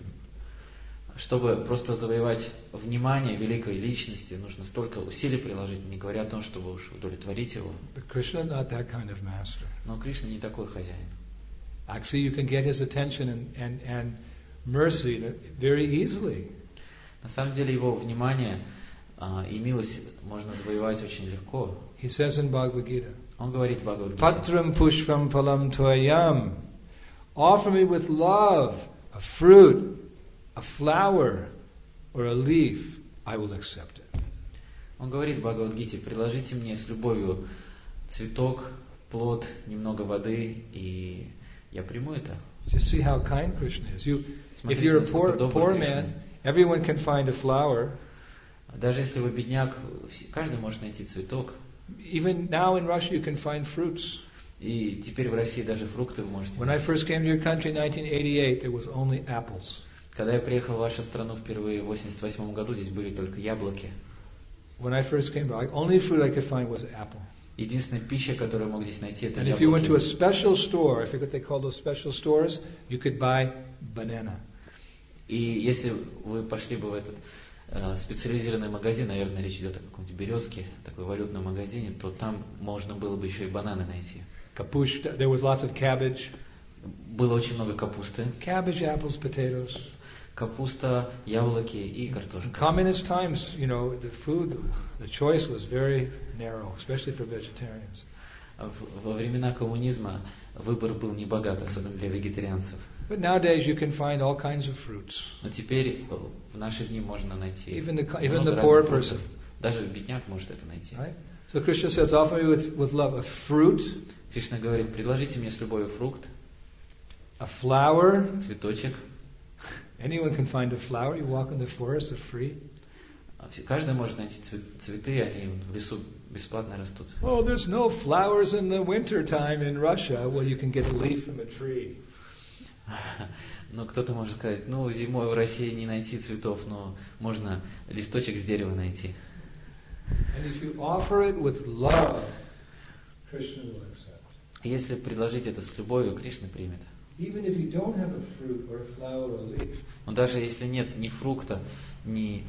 Чтобы просто завоевать внимание великой личности, нужно столько усилий приложить, не говоря о том, чтобы уж удовлетворить его. But Krishna is not that kind of master. Но Кришна не такой хозяин. Actually, you can get his attention and mercy very easily. На самом деле его внимание и милость можно завоевать очень легко. He says in Bhagavad Gita, Он говорит в Бхагавад-гите: Patram pushpam phalam tvayam. Offer me with love a fruit, a flower, or a leaf, I will accept it. Он говорит в Бхагавад-гите: предложите мне с любовью цветок, плод, немного воды, и я приму это. Just see how kind Krishna is. If Смотрите, you're a насколько добрый poor Кришна. man, everyone can find a flower. Даже если вы бедняк, каждый может найти цветок. Even now in Russia you can find fruits. И теперь в России даже фрукты вы можете When I найти. first came to your country in 1988, there was only apples. Когда я приехал в вашу страну впервые в 1988 году, здесь были только яблоки. When I first came, the only fruit I could find was apple. Единственная пища, которую я мог здесь найти, это And if you went to a яблоки. special store, I forget what they call those special stores, you could buy banana. И если вы пошли бы в этот специализированный магазин, наверное, речь идет о каком-нибудь березке, такой валютном магазине, то там можно было бы еще и бананы найти. Kapush, there was lots of cabbage. Было очень много капусты. Cabbage, apples, potatoes. Капуста, яблоки и In картошка. communist times, the food, the choice was very narrow, especially for vegetarians. Во времена коммунизма выбор был не богат, особенно для вегетарианцев. But nowadays you can find all kinds of fruits. Но теперь в наши дни можно найти Even the много poor разных фруктов. person. Даже бедняк может это найти. Right? So Krishna says, offer me with love a fruit, Кришна говорит: предложите мне с любовью фрукт, a flower. цветочек. Anyone can find a flower. You walk in the forest, they're free. Каждый может найти цветы, они в лесу бесплатно растут. Oh, there's no flowers in the winter time in Russia. Well, you can get a leaf from a tree. Но кто-то может сказать: зимой в России не найти цветов, но можно листочек с дерева найти. And if you offer it with love, Krishna will accept. Если предложить это с любовью, Кришна примет. Even if you don't have a fruit or a flower or a leaf, Но даже если нет ни фрукта, ни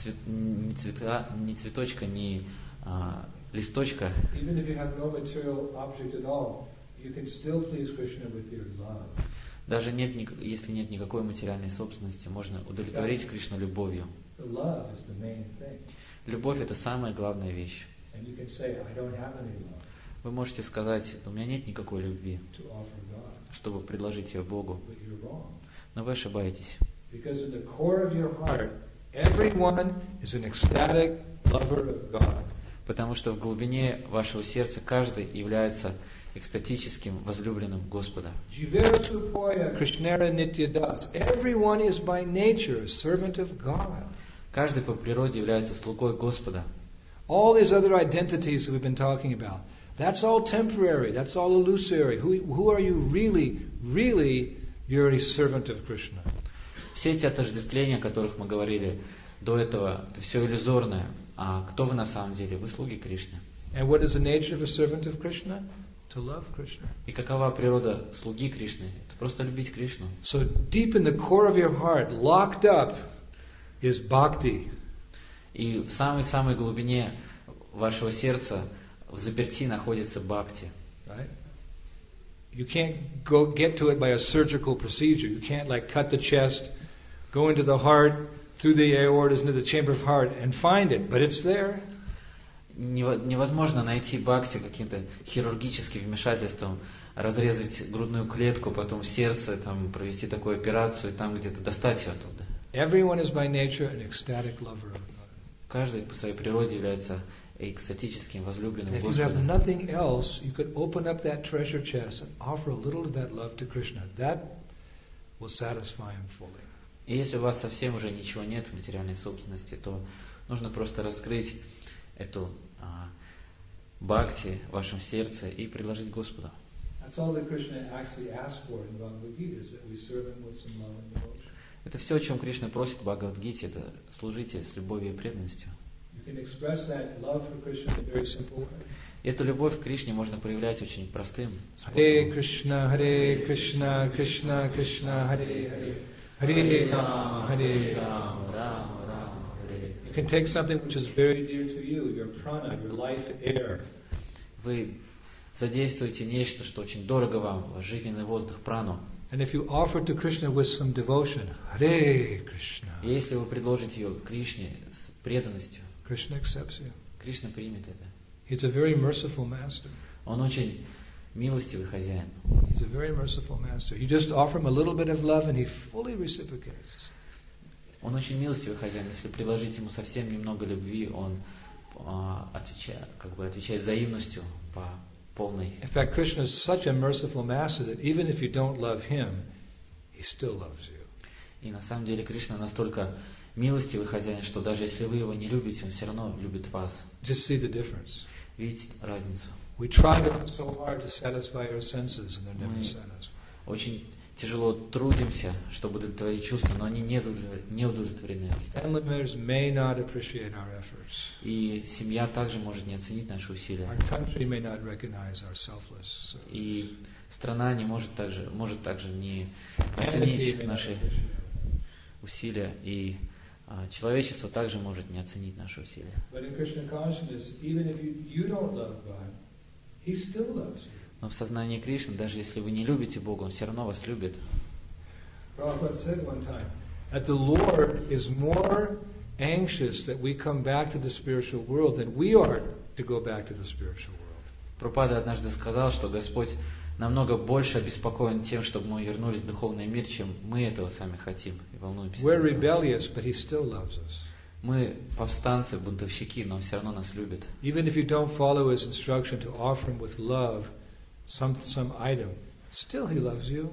цветочка, ни листочка, even if you have no material object at all, you can still please Krishna with your love. даже если нет никакой материальной собственности, можно удовлетворить Кришну любовью. The love is the main thing. Любовь — это самая главная вещь. And you can say, I don't have any love Вы можете сказать: у меня нет никакой любви, to offer God, чтобы предложить ее Богу. but you're wrong. Но вы ошибаетесь. Because in the core of your heart, everyone is an ecstatic lover of God. Потому что в глубине вашего сердца каждый является экстатическим возлюбленным Господа. Jivera supoya krishnara nityadas. Everyone is by nature a servant of God. Каждый по природе является слугой Господа. All these other identities that we've been talking about, That's all temporary. That's all illusory. Who are you really? Really, you're a servant of Krishna. Все эти отождествления, о которых мы говорили до этого, это все иллюзорное. А кто вы на самом деле? Вы слуги Кришны. And what is the nature of a servant of Krishna? To love Krishna. И какова природа слуги Кришны? Это просто любить Кришну. So deep in the core of your heart, locked up, is bhakti. И в самой-самой глубине вашего сердца в заперти находится бхакти. Right? You can't get to it by a surgical procedure. You can't like cut the chest, go into the heart, through the aortas, into the chamber of heart, and find it. But it's there. Невозможно найти бхакти каким-то хирургическим вмешательством, разрезать грудную клетку, потом сердце, там, провести такую операцию и там где-то достать ее оттуда. Everyone is by nature an ecstatic lover of God. Каждый по своей природе является экстатическим возлюбленным If you have Господа. nothing else, you could open up that treasure chest and offer a little of that love to Krishna. That will satisfy him fully. И если у вас совсем уже ничего нет в материальной собственности, то нужно просто раскрыть эту бхакти в вашем сердце и предложить Господу. That's all that Krishna actually asks for in Bhagavad Gita, is that we serve him with some love and devotion. Это все, о чем Кришна просит в Бхагавад-гите, это служите с любовью и преданностью. You can express that love for Krishna in a very simple way. И эту любовь к Кришне можно проявлять очень простым Hare способом. Krishna, Krishna Krishna, Hare Hare, Hare Rama, Рама, Харе. You can take something which is very dear to you, your prana, your life air. Вы задействуете нечто, что очень дорого вам, ваш жизненный воздух, прану. And if you offer to Krishna with some devotion, Hare Krishna, И если вы предложите ее Кришне с преданностью, Krishna accepts you. Кришна примет это. He's a very merciful master. Он очень милостивый хозяин. He's a very merciful master. You just offer him a little bit of love and he fully reciprocates. Он очень милостивый хозяин. Если предложить ему совсем немного любви, он отвечает взаимностью по полной. In fact, Krishna is such a merciful master that even if you don't love him, he still loves you. И на самом деле Кришна настолько милостивый хозяин, что даже если вы его не любите, он все равно любит вас. Just see the difference. Видите разницу? We try so hard to satisfy our senses and they're never satisfied. Очень тяжело трудимся, чтобы удовлетворить чувства, но они не удовлетворены. Family members may not appreciate our efforts. И семья также может не оценить наши усилия. Our country may not recognize our selfless. И страна не может также не оценить наши усилия. И человечество также может не оценить наши усилия. But in Krishna consciousness, even if you don't love God, he still loves you. Но в сознании Кришны, даже если вы не любите Бога, Он все равно вас любит. Prabhupada said one time that the Lord is more anxious that we come back to the spiritual world than we are to go back to the spiritual world. Прабхупада однажды сказал, что Господь намного больше обеспокоен тем, чтобы мы вернулись в духовный мир, чем мы этого сами хотим и волнуемся. We're rebellious, but he still loves us. Мы повстанцы, бунтовщики, но Он все равно нас любит. Even if you don't follow his instruction to offer him with love some item, still he loves you.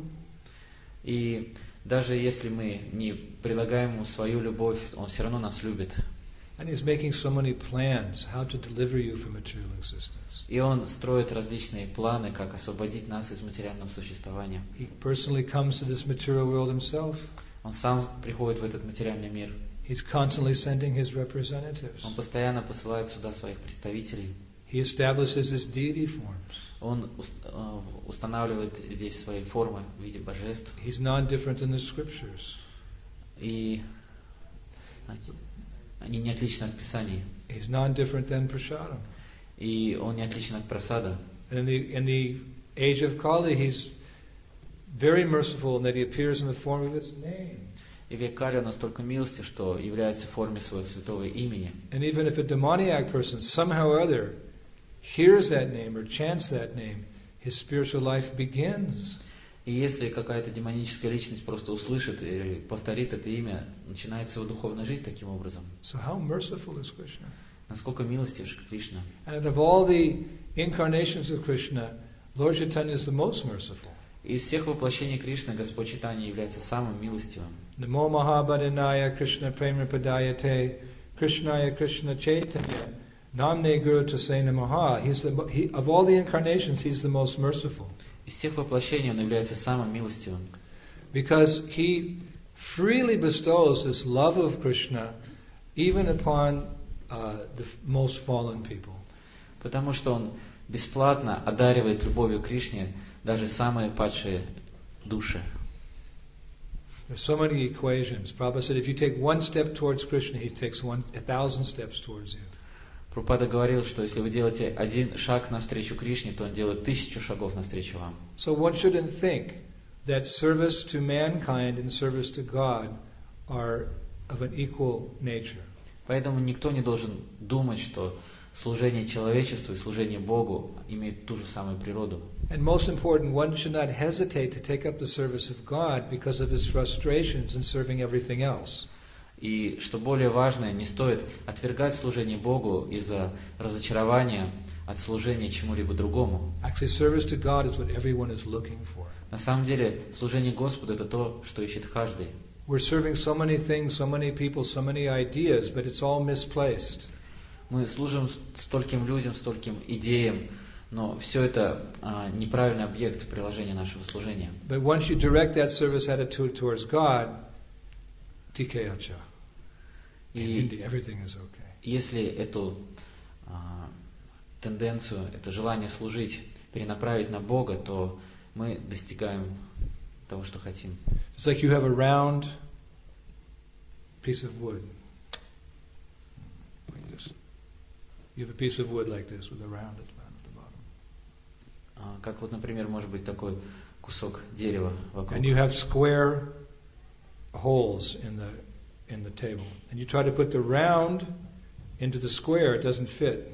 И даже если мы не предлагаем Ему свою любовь, Он все равно нас любит. And he's making so many plans how to deliver you from material existence. И Он строит различные планы, как освободить нас из материального существования. He personally comes to this material world himself. Он сам приходит в этот материальный мир. He's constantly sending his representatives. Он постоянно посылает сюда своих представителей. He establishes his deity forms. Он устанавливает здесь свои формы в виде божеств. He's non-different in the scriptures. И они не отличны от Писаний. He's non-different than Prasadam. И Он не отличен от просада. And in the age of Kali, he's very merciful in that he appears in the form of his name. И век Кали настолько милостив, что является в форме своего святого имени. And even if a demoniac person somehow or other hears that name or chants that name, his spiritual life begins. И если какая-то демоническая личность просто услышит или повторит это имя, начинается его духовная жизнь таким образом. So how merciful is Krishna? Насколько милостив же Кришна. And out of all the incarnations of Krishna, Lord Chaitanya is the most merciful. Из всех воплощений Кришны Господь Чайтанья является самым милостивым. Namo Mahabhadanaya Krishna Prema Padayate Krishnaya Krishna Chaitanya Namne Guru Tasena Namaha. Of all the incarnations, he's the most merciful. Из всех воплощений он является самым милостивым. Because he freely bestows this love of Krishna even upon the most fallen people. Потому что он бесплатно одаривает любовью к Кришне даже самые падшие души. There's so many equations. Prabhupada said if you take one step towards Krishna, he takes 1,000 steps towards you. Прабхупада говорил, что если вы делаете один шаг навстречу Кришне, то он делает 1000 шагов навстречу вам. So one shouldn't think that service to mankind and service to God are of an equal nature. Поэтому никто не должен думать, что служение человечеству и служение Богу имеют ту же самую природу. And most important, one should not hesitate to take up the service of God because of his frustrations in serving everything else. И что более важное, не стоит отвергать служение Богу из-за разочарования от служения чему-либо другому. Actually, service to God is what everyone is looking for. На самом деле, служение Господу – это то, что ищет каждый. We're serving so many things, so many people, so many ideas, but it's all misplaced. Мы служим стольким людям, стольким идеям, но все это неправильный объект приложения нашего служения. But once you direct that service attitude towards God, TKH. In Hindi, everything is okay. Если эту тенденцию, это желание служить перенаправить на Бога, то мы достигаем того, что хотим. It's like you have a round piece of wood. Like this. You have a piece of wood like this with a round at the bottom. Как вот, например, может быть такой кусок дерева вокруг. And you have square holes in the table. And you try to put the round into the square, it doesn't fit.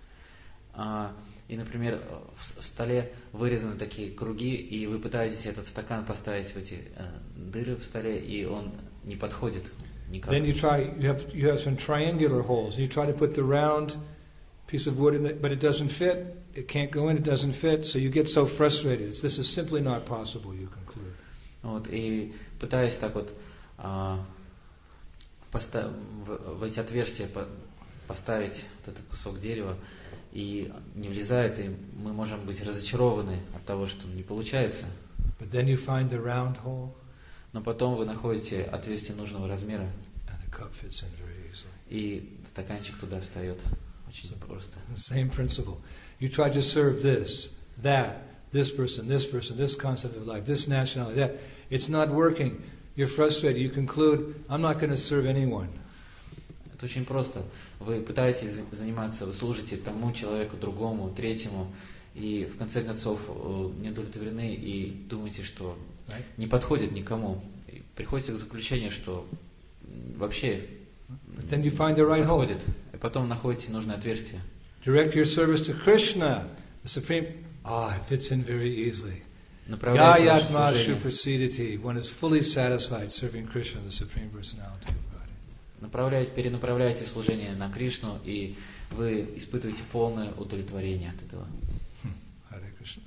И, например, в столе вырезаны такие круги, и вы пытаетесь этот стакан поставить в эти дыры в столе, и он не подходит никак. Then you have some triangular holes. And you try to put the round piece of wood in it, but it doesn't fit. It can't go in, it doesn't fit. So you get so frustrated. This is simply not possible, you conclude. Вот, и пытаясь так вот в эти отверстия поставить вот этот кусок дерева, и не влезает, и мы можем быть разочарованы от того, что не получается. But then you find the round hole, но потом вы находите отверстие нужного размера, and the cup fits in very easily. И стаканчик туда встает очень просто. The same principle. You try to serve this, that, this person, this concept of life, this nationality, that. It's not working. You're frustrated. You conclude, I'm not going to serve anyone. Это очень просто. Вы пытаетесь заниматься, вы служите тому человеку, другому, третьему, и в конце концов не удовлетворены и думаете, что не подходит никому. И приходите к заключению, что вообще не подходит. И потом находите нужное отверстие. Direct your service to Krishna, the Supreme. It fits in very easily. Направляйте ваше Yayatma служение. Shuprasidati. One is fully satisfied serving Krishna, the Supreme Personality of God. Перенаправляйте служение на Кришну, и вы испытываете полное удовлетворение от этого. Hare Krishna.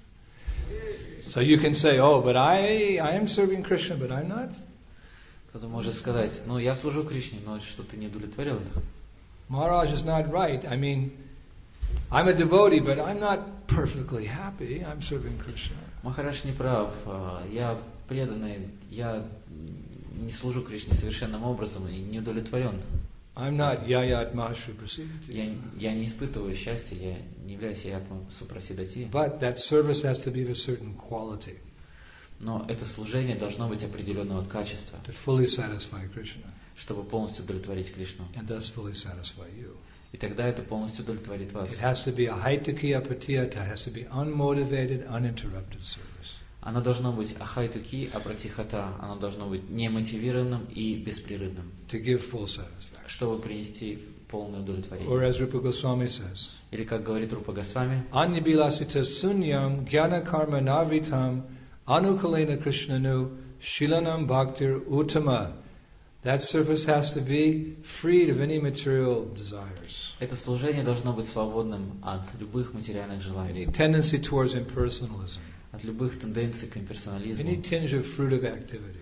So you can say, but I am serving Krishna, but I'm not. Кто-то может сказать, я служу Кришне, но что-то не удовлетворен. Maharaj is not right. I mean, I'm a devotee, but I'm not perfectly happy. I'm serving Krishna. Махарадж не прав. Я преданный, я не служу Кришне совершенным образом и не удовлетворен. I'm not Yayatma Shuprasidati. Я не испытываю счастья, я не являюсь Яятма Супрасидати. But that service has to be of a certain quality. Но это служение должно быть определенного качества, To fully satisfy Krishna. чтобы полностью удовлетворить Кришну. And thus fully satisfy you. И тогда это полностью удовлетворит вас. It has to be a haitakiya patiyata. It has to be unmotivated, uninterrupted service. Оно должно быть ахайтуки, апратихата, оно должно быть немотивированным и беспрерывным, To give full satisfaction. чтобы принести полное удовлетворение. Or as Rupa Goswami says, Или как говорит Рупа Госвами, Anyabilasita sunyam jnana karma navritam anukalena krishnanu shilanam bhaktir uttama. That service has to be freed of any material desires. это служение должно быть свободным от любых материальных Any желаний, tendency towards impersonalism. от любых тенденций к имперсонализму, Any tinge of fruitive activity.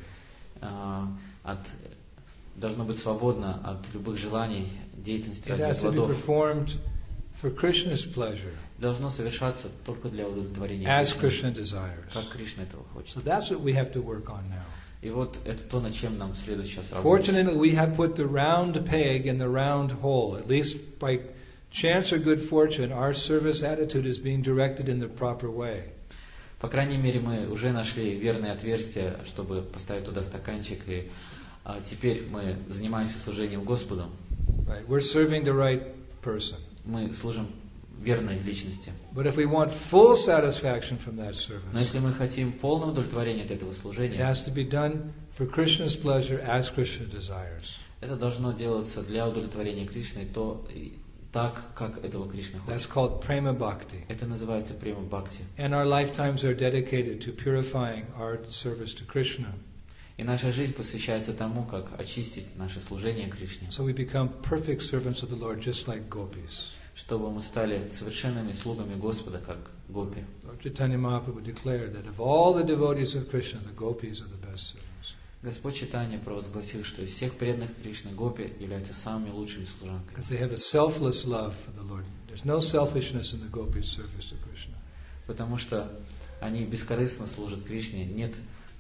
должно быть свободно от любых желаний, деятельности It ради has to be плодов. performed for Krishna's pleasure, должно совершаться только для удовлетворения as Кришны, Krishna desires. как Кришна этого So хочет. that's what we have to work on now. И вот это то, над чем нам следует сейчас работать. Fortunately, we have put the round peg in the round hole. At least by chance or good fortune, our service attitude is being directed in the proper way. По крайней мере, мы уже нашли верное отверстие, чтобы поставить туда стаканчик, и теперь мы занимаемся служением Господу. Right? We're serving the right person. Мы служим верной личности. But if we want full satisfaction from that Но service, если мы хотим полное удовлетворение от этого it служения, has to be done for Krishna's pleasure as Krishna desires. это должно делаться для удовлетворения Кришны так, как этого Кришна That's хочет. called prema bhakti. Это называется према бхакти. And our lifetimes are dedicated to purifying our service to Krishna. И наша жизнь посвящается тому, как очистить наше служение Кришне, So we become perfect servants of the Lord, just like gopis. чтобы мы стали совершенными слугами Господа, как гопи. Lord Chaitanya Mahaprabhu declared that of all the devotees of Krishna, the gopis are the best servants. Господь Чайтанья провозгласил, что из всех преданных Кришны гопи являются самыми лучшими служанками. Because they have a selfless love for the Lord. There's no selfishness in the gopis' service to Krishna. Потому что они бескорыстно служат Кришне, нет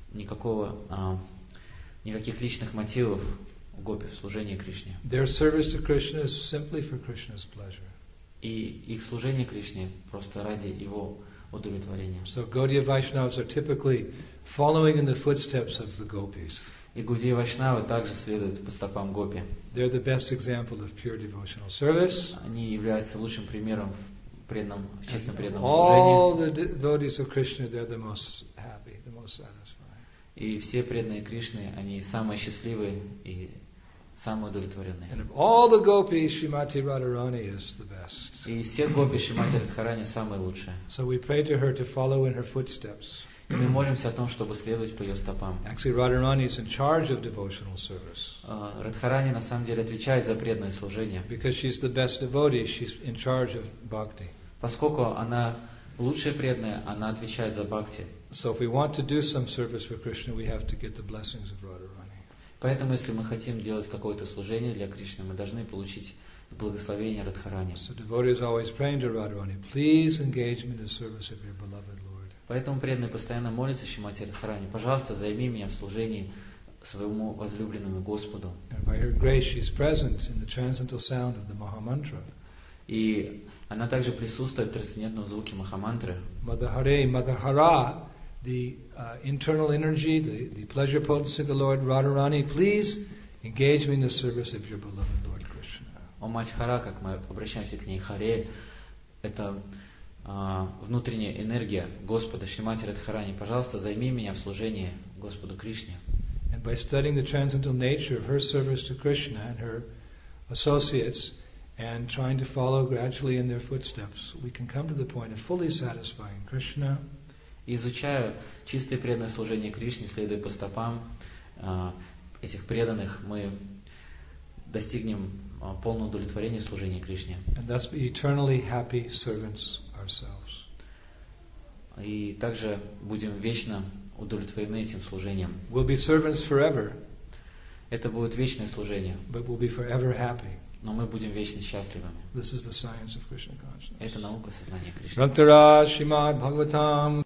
никаких личных мотивов у гопи в служении Кришне. Their service to Krishna is simply for Krishna's pleasure. И их служение Кришне просто ради его удовлетворения. So Gaudiya Vaishnavas are typically following in the footsteps of the gopis. И Гаудия Вайшнавы также следуют по стопам гопи. They're the best example of pure devotional service. Они являются лучшим примером в чистом преданном All служении. the devotees of Krishna, they're the most happy, the most satisfied. И все преданные Кришны, они самые счастливые и самые удовлетворенные. And of all the gopis, Srimati Radharani is the best. И из всех гопи Шримати Радхарани самые лучшие. So we pray to her to follow in her footsteps. И мы молимся о том, чтобы следовать по ее стопам. Actually, Radharani is in charge of devotional service. Радхарани на самом деле отвечает за преданное служение. Because she's the best devotee, she's in charge of bhakti. Поскольку она лучшая преданная, она отвечает за бхакти. So if we want to do some service for Krishna, we have to get the blessings of Radharani. Поэтому, если мы хотим делать какое-то служение для Кришны, мы должны получить благословение Радхарани. So devotees always praying to Radharani, please engage me in the service of your beloved Lord. Поэтому преданные постоянно молятся Шримати Радхарани: пожалуйста, займи меня в служении своему возлюбленному Господу. And by her grace, she's present in the transcendental sound of the Mahamantra. И она также присутствует в трансцендентном звуке Махамантры. Madhahare, Madhahara, the internal energy, the pleasure potency of the Lord Radharani, please engage me in the service of your beloved Lord Krishna. О Мать Хара, как мы обращаемся к ней, Харе, это внутренняя энергия Господа, Шримати Радхарани, пожалуйста, займи меня в служении Господу Кришне. And by studying the transcendental nature of her service to Krishna and her associates, and trying to follow gradually in their footsteps, we can come to the point of fully satisfying Krishna. И изучая чистое преданное служение Кришне, следуя по стопам этих преданных, мы достигнем полного удовлетворения служения Кришне. And thus be eternally happy servants ourselves. И также будем вечно удовлетворены этим служением. We'll be servants forever, Это будет вечное служение, but we'll be forever happy. но мы будем вечно счастливыми. This is the science of Krishna consciousness. Это наука сознания Кришны. Grantara Srimad Bhagavatam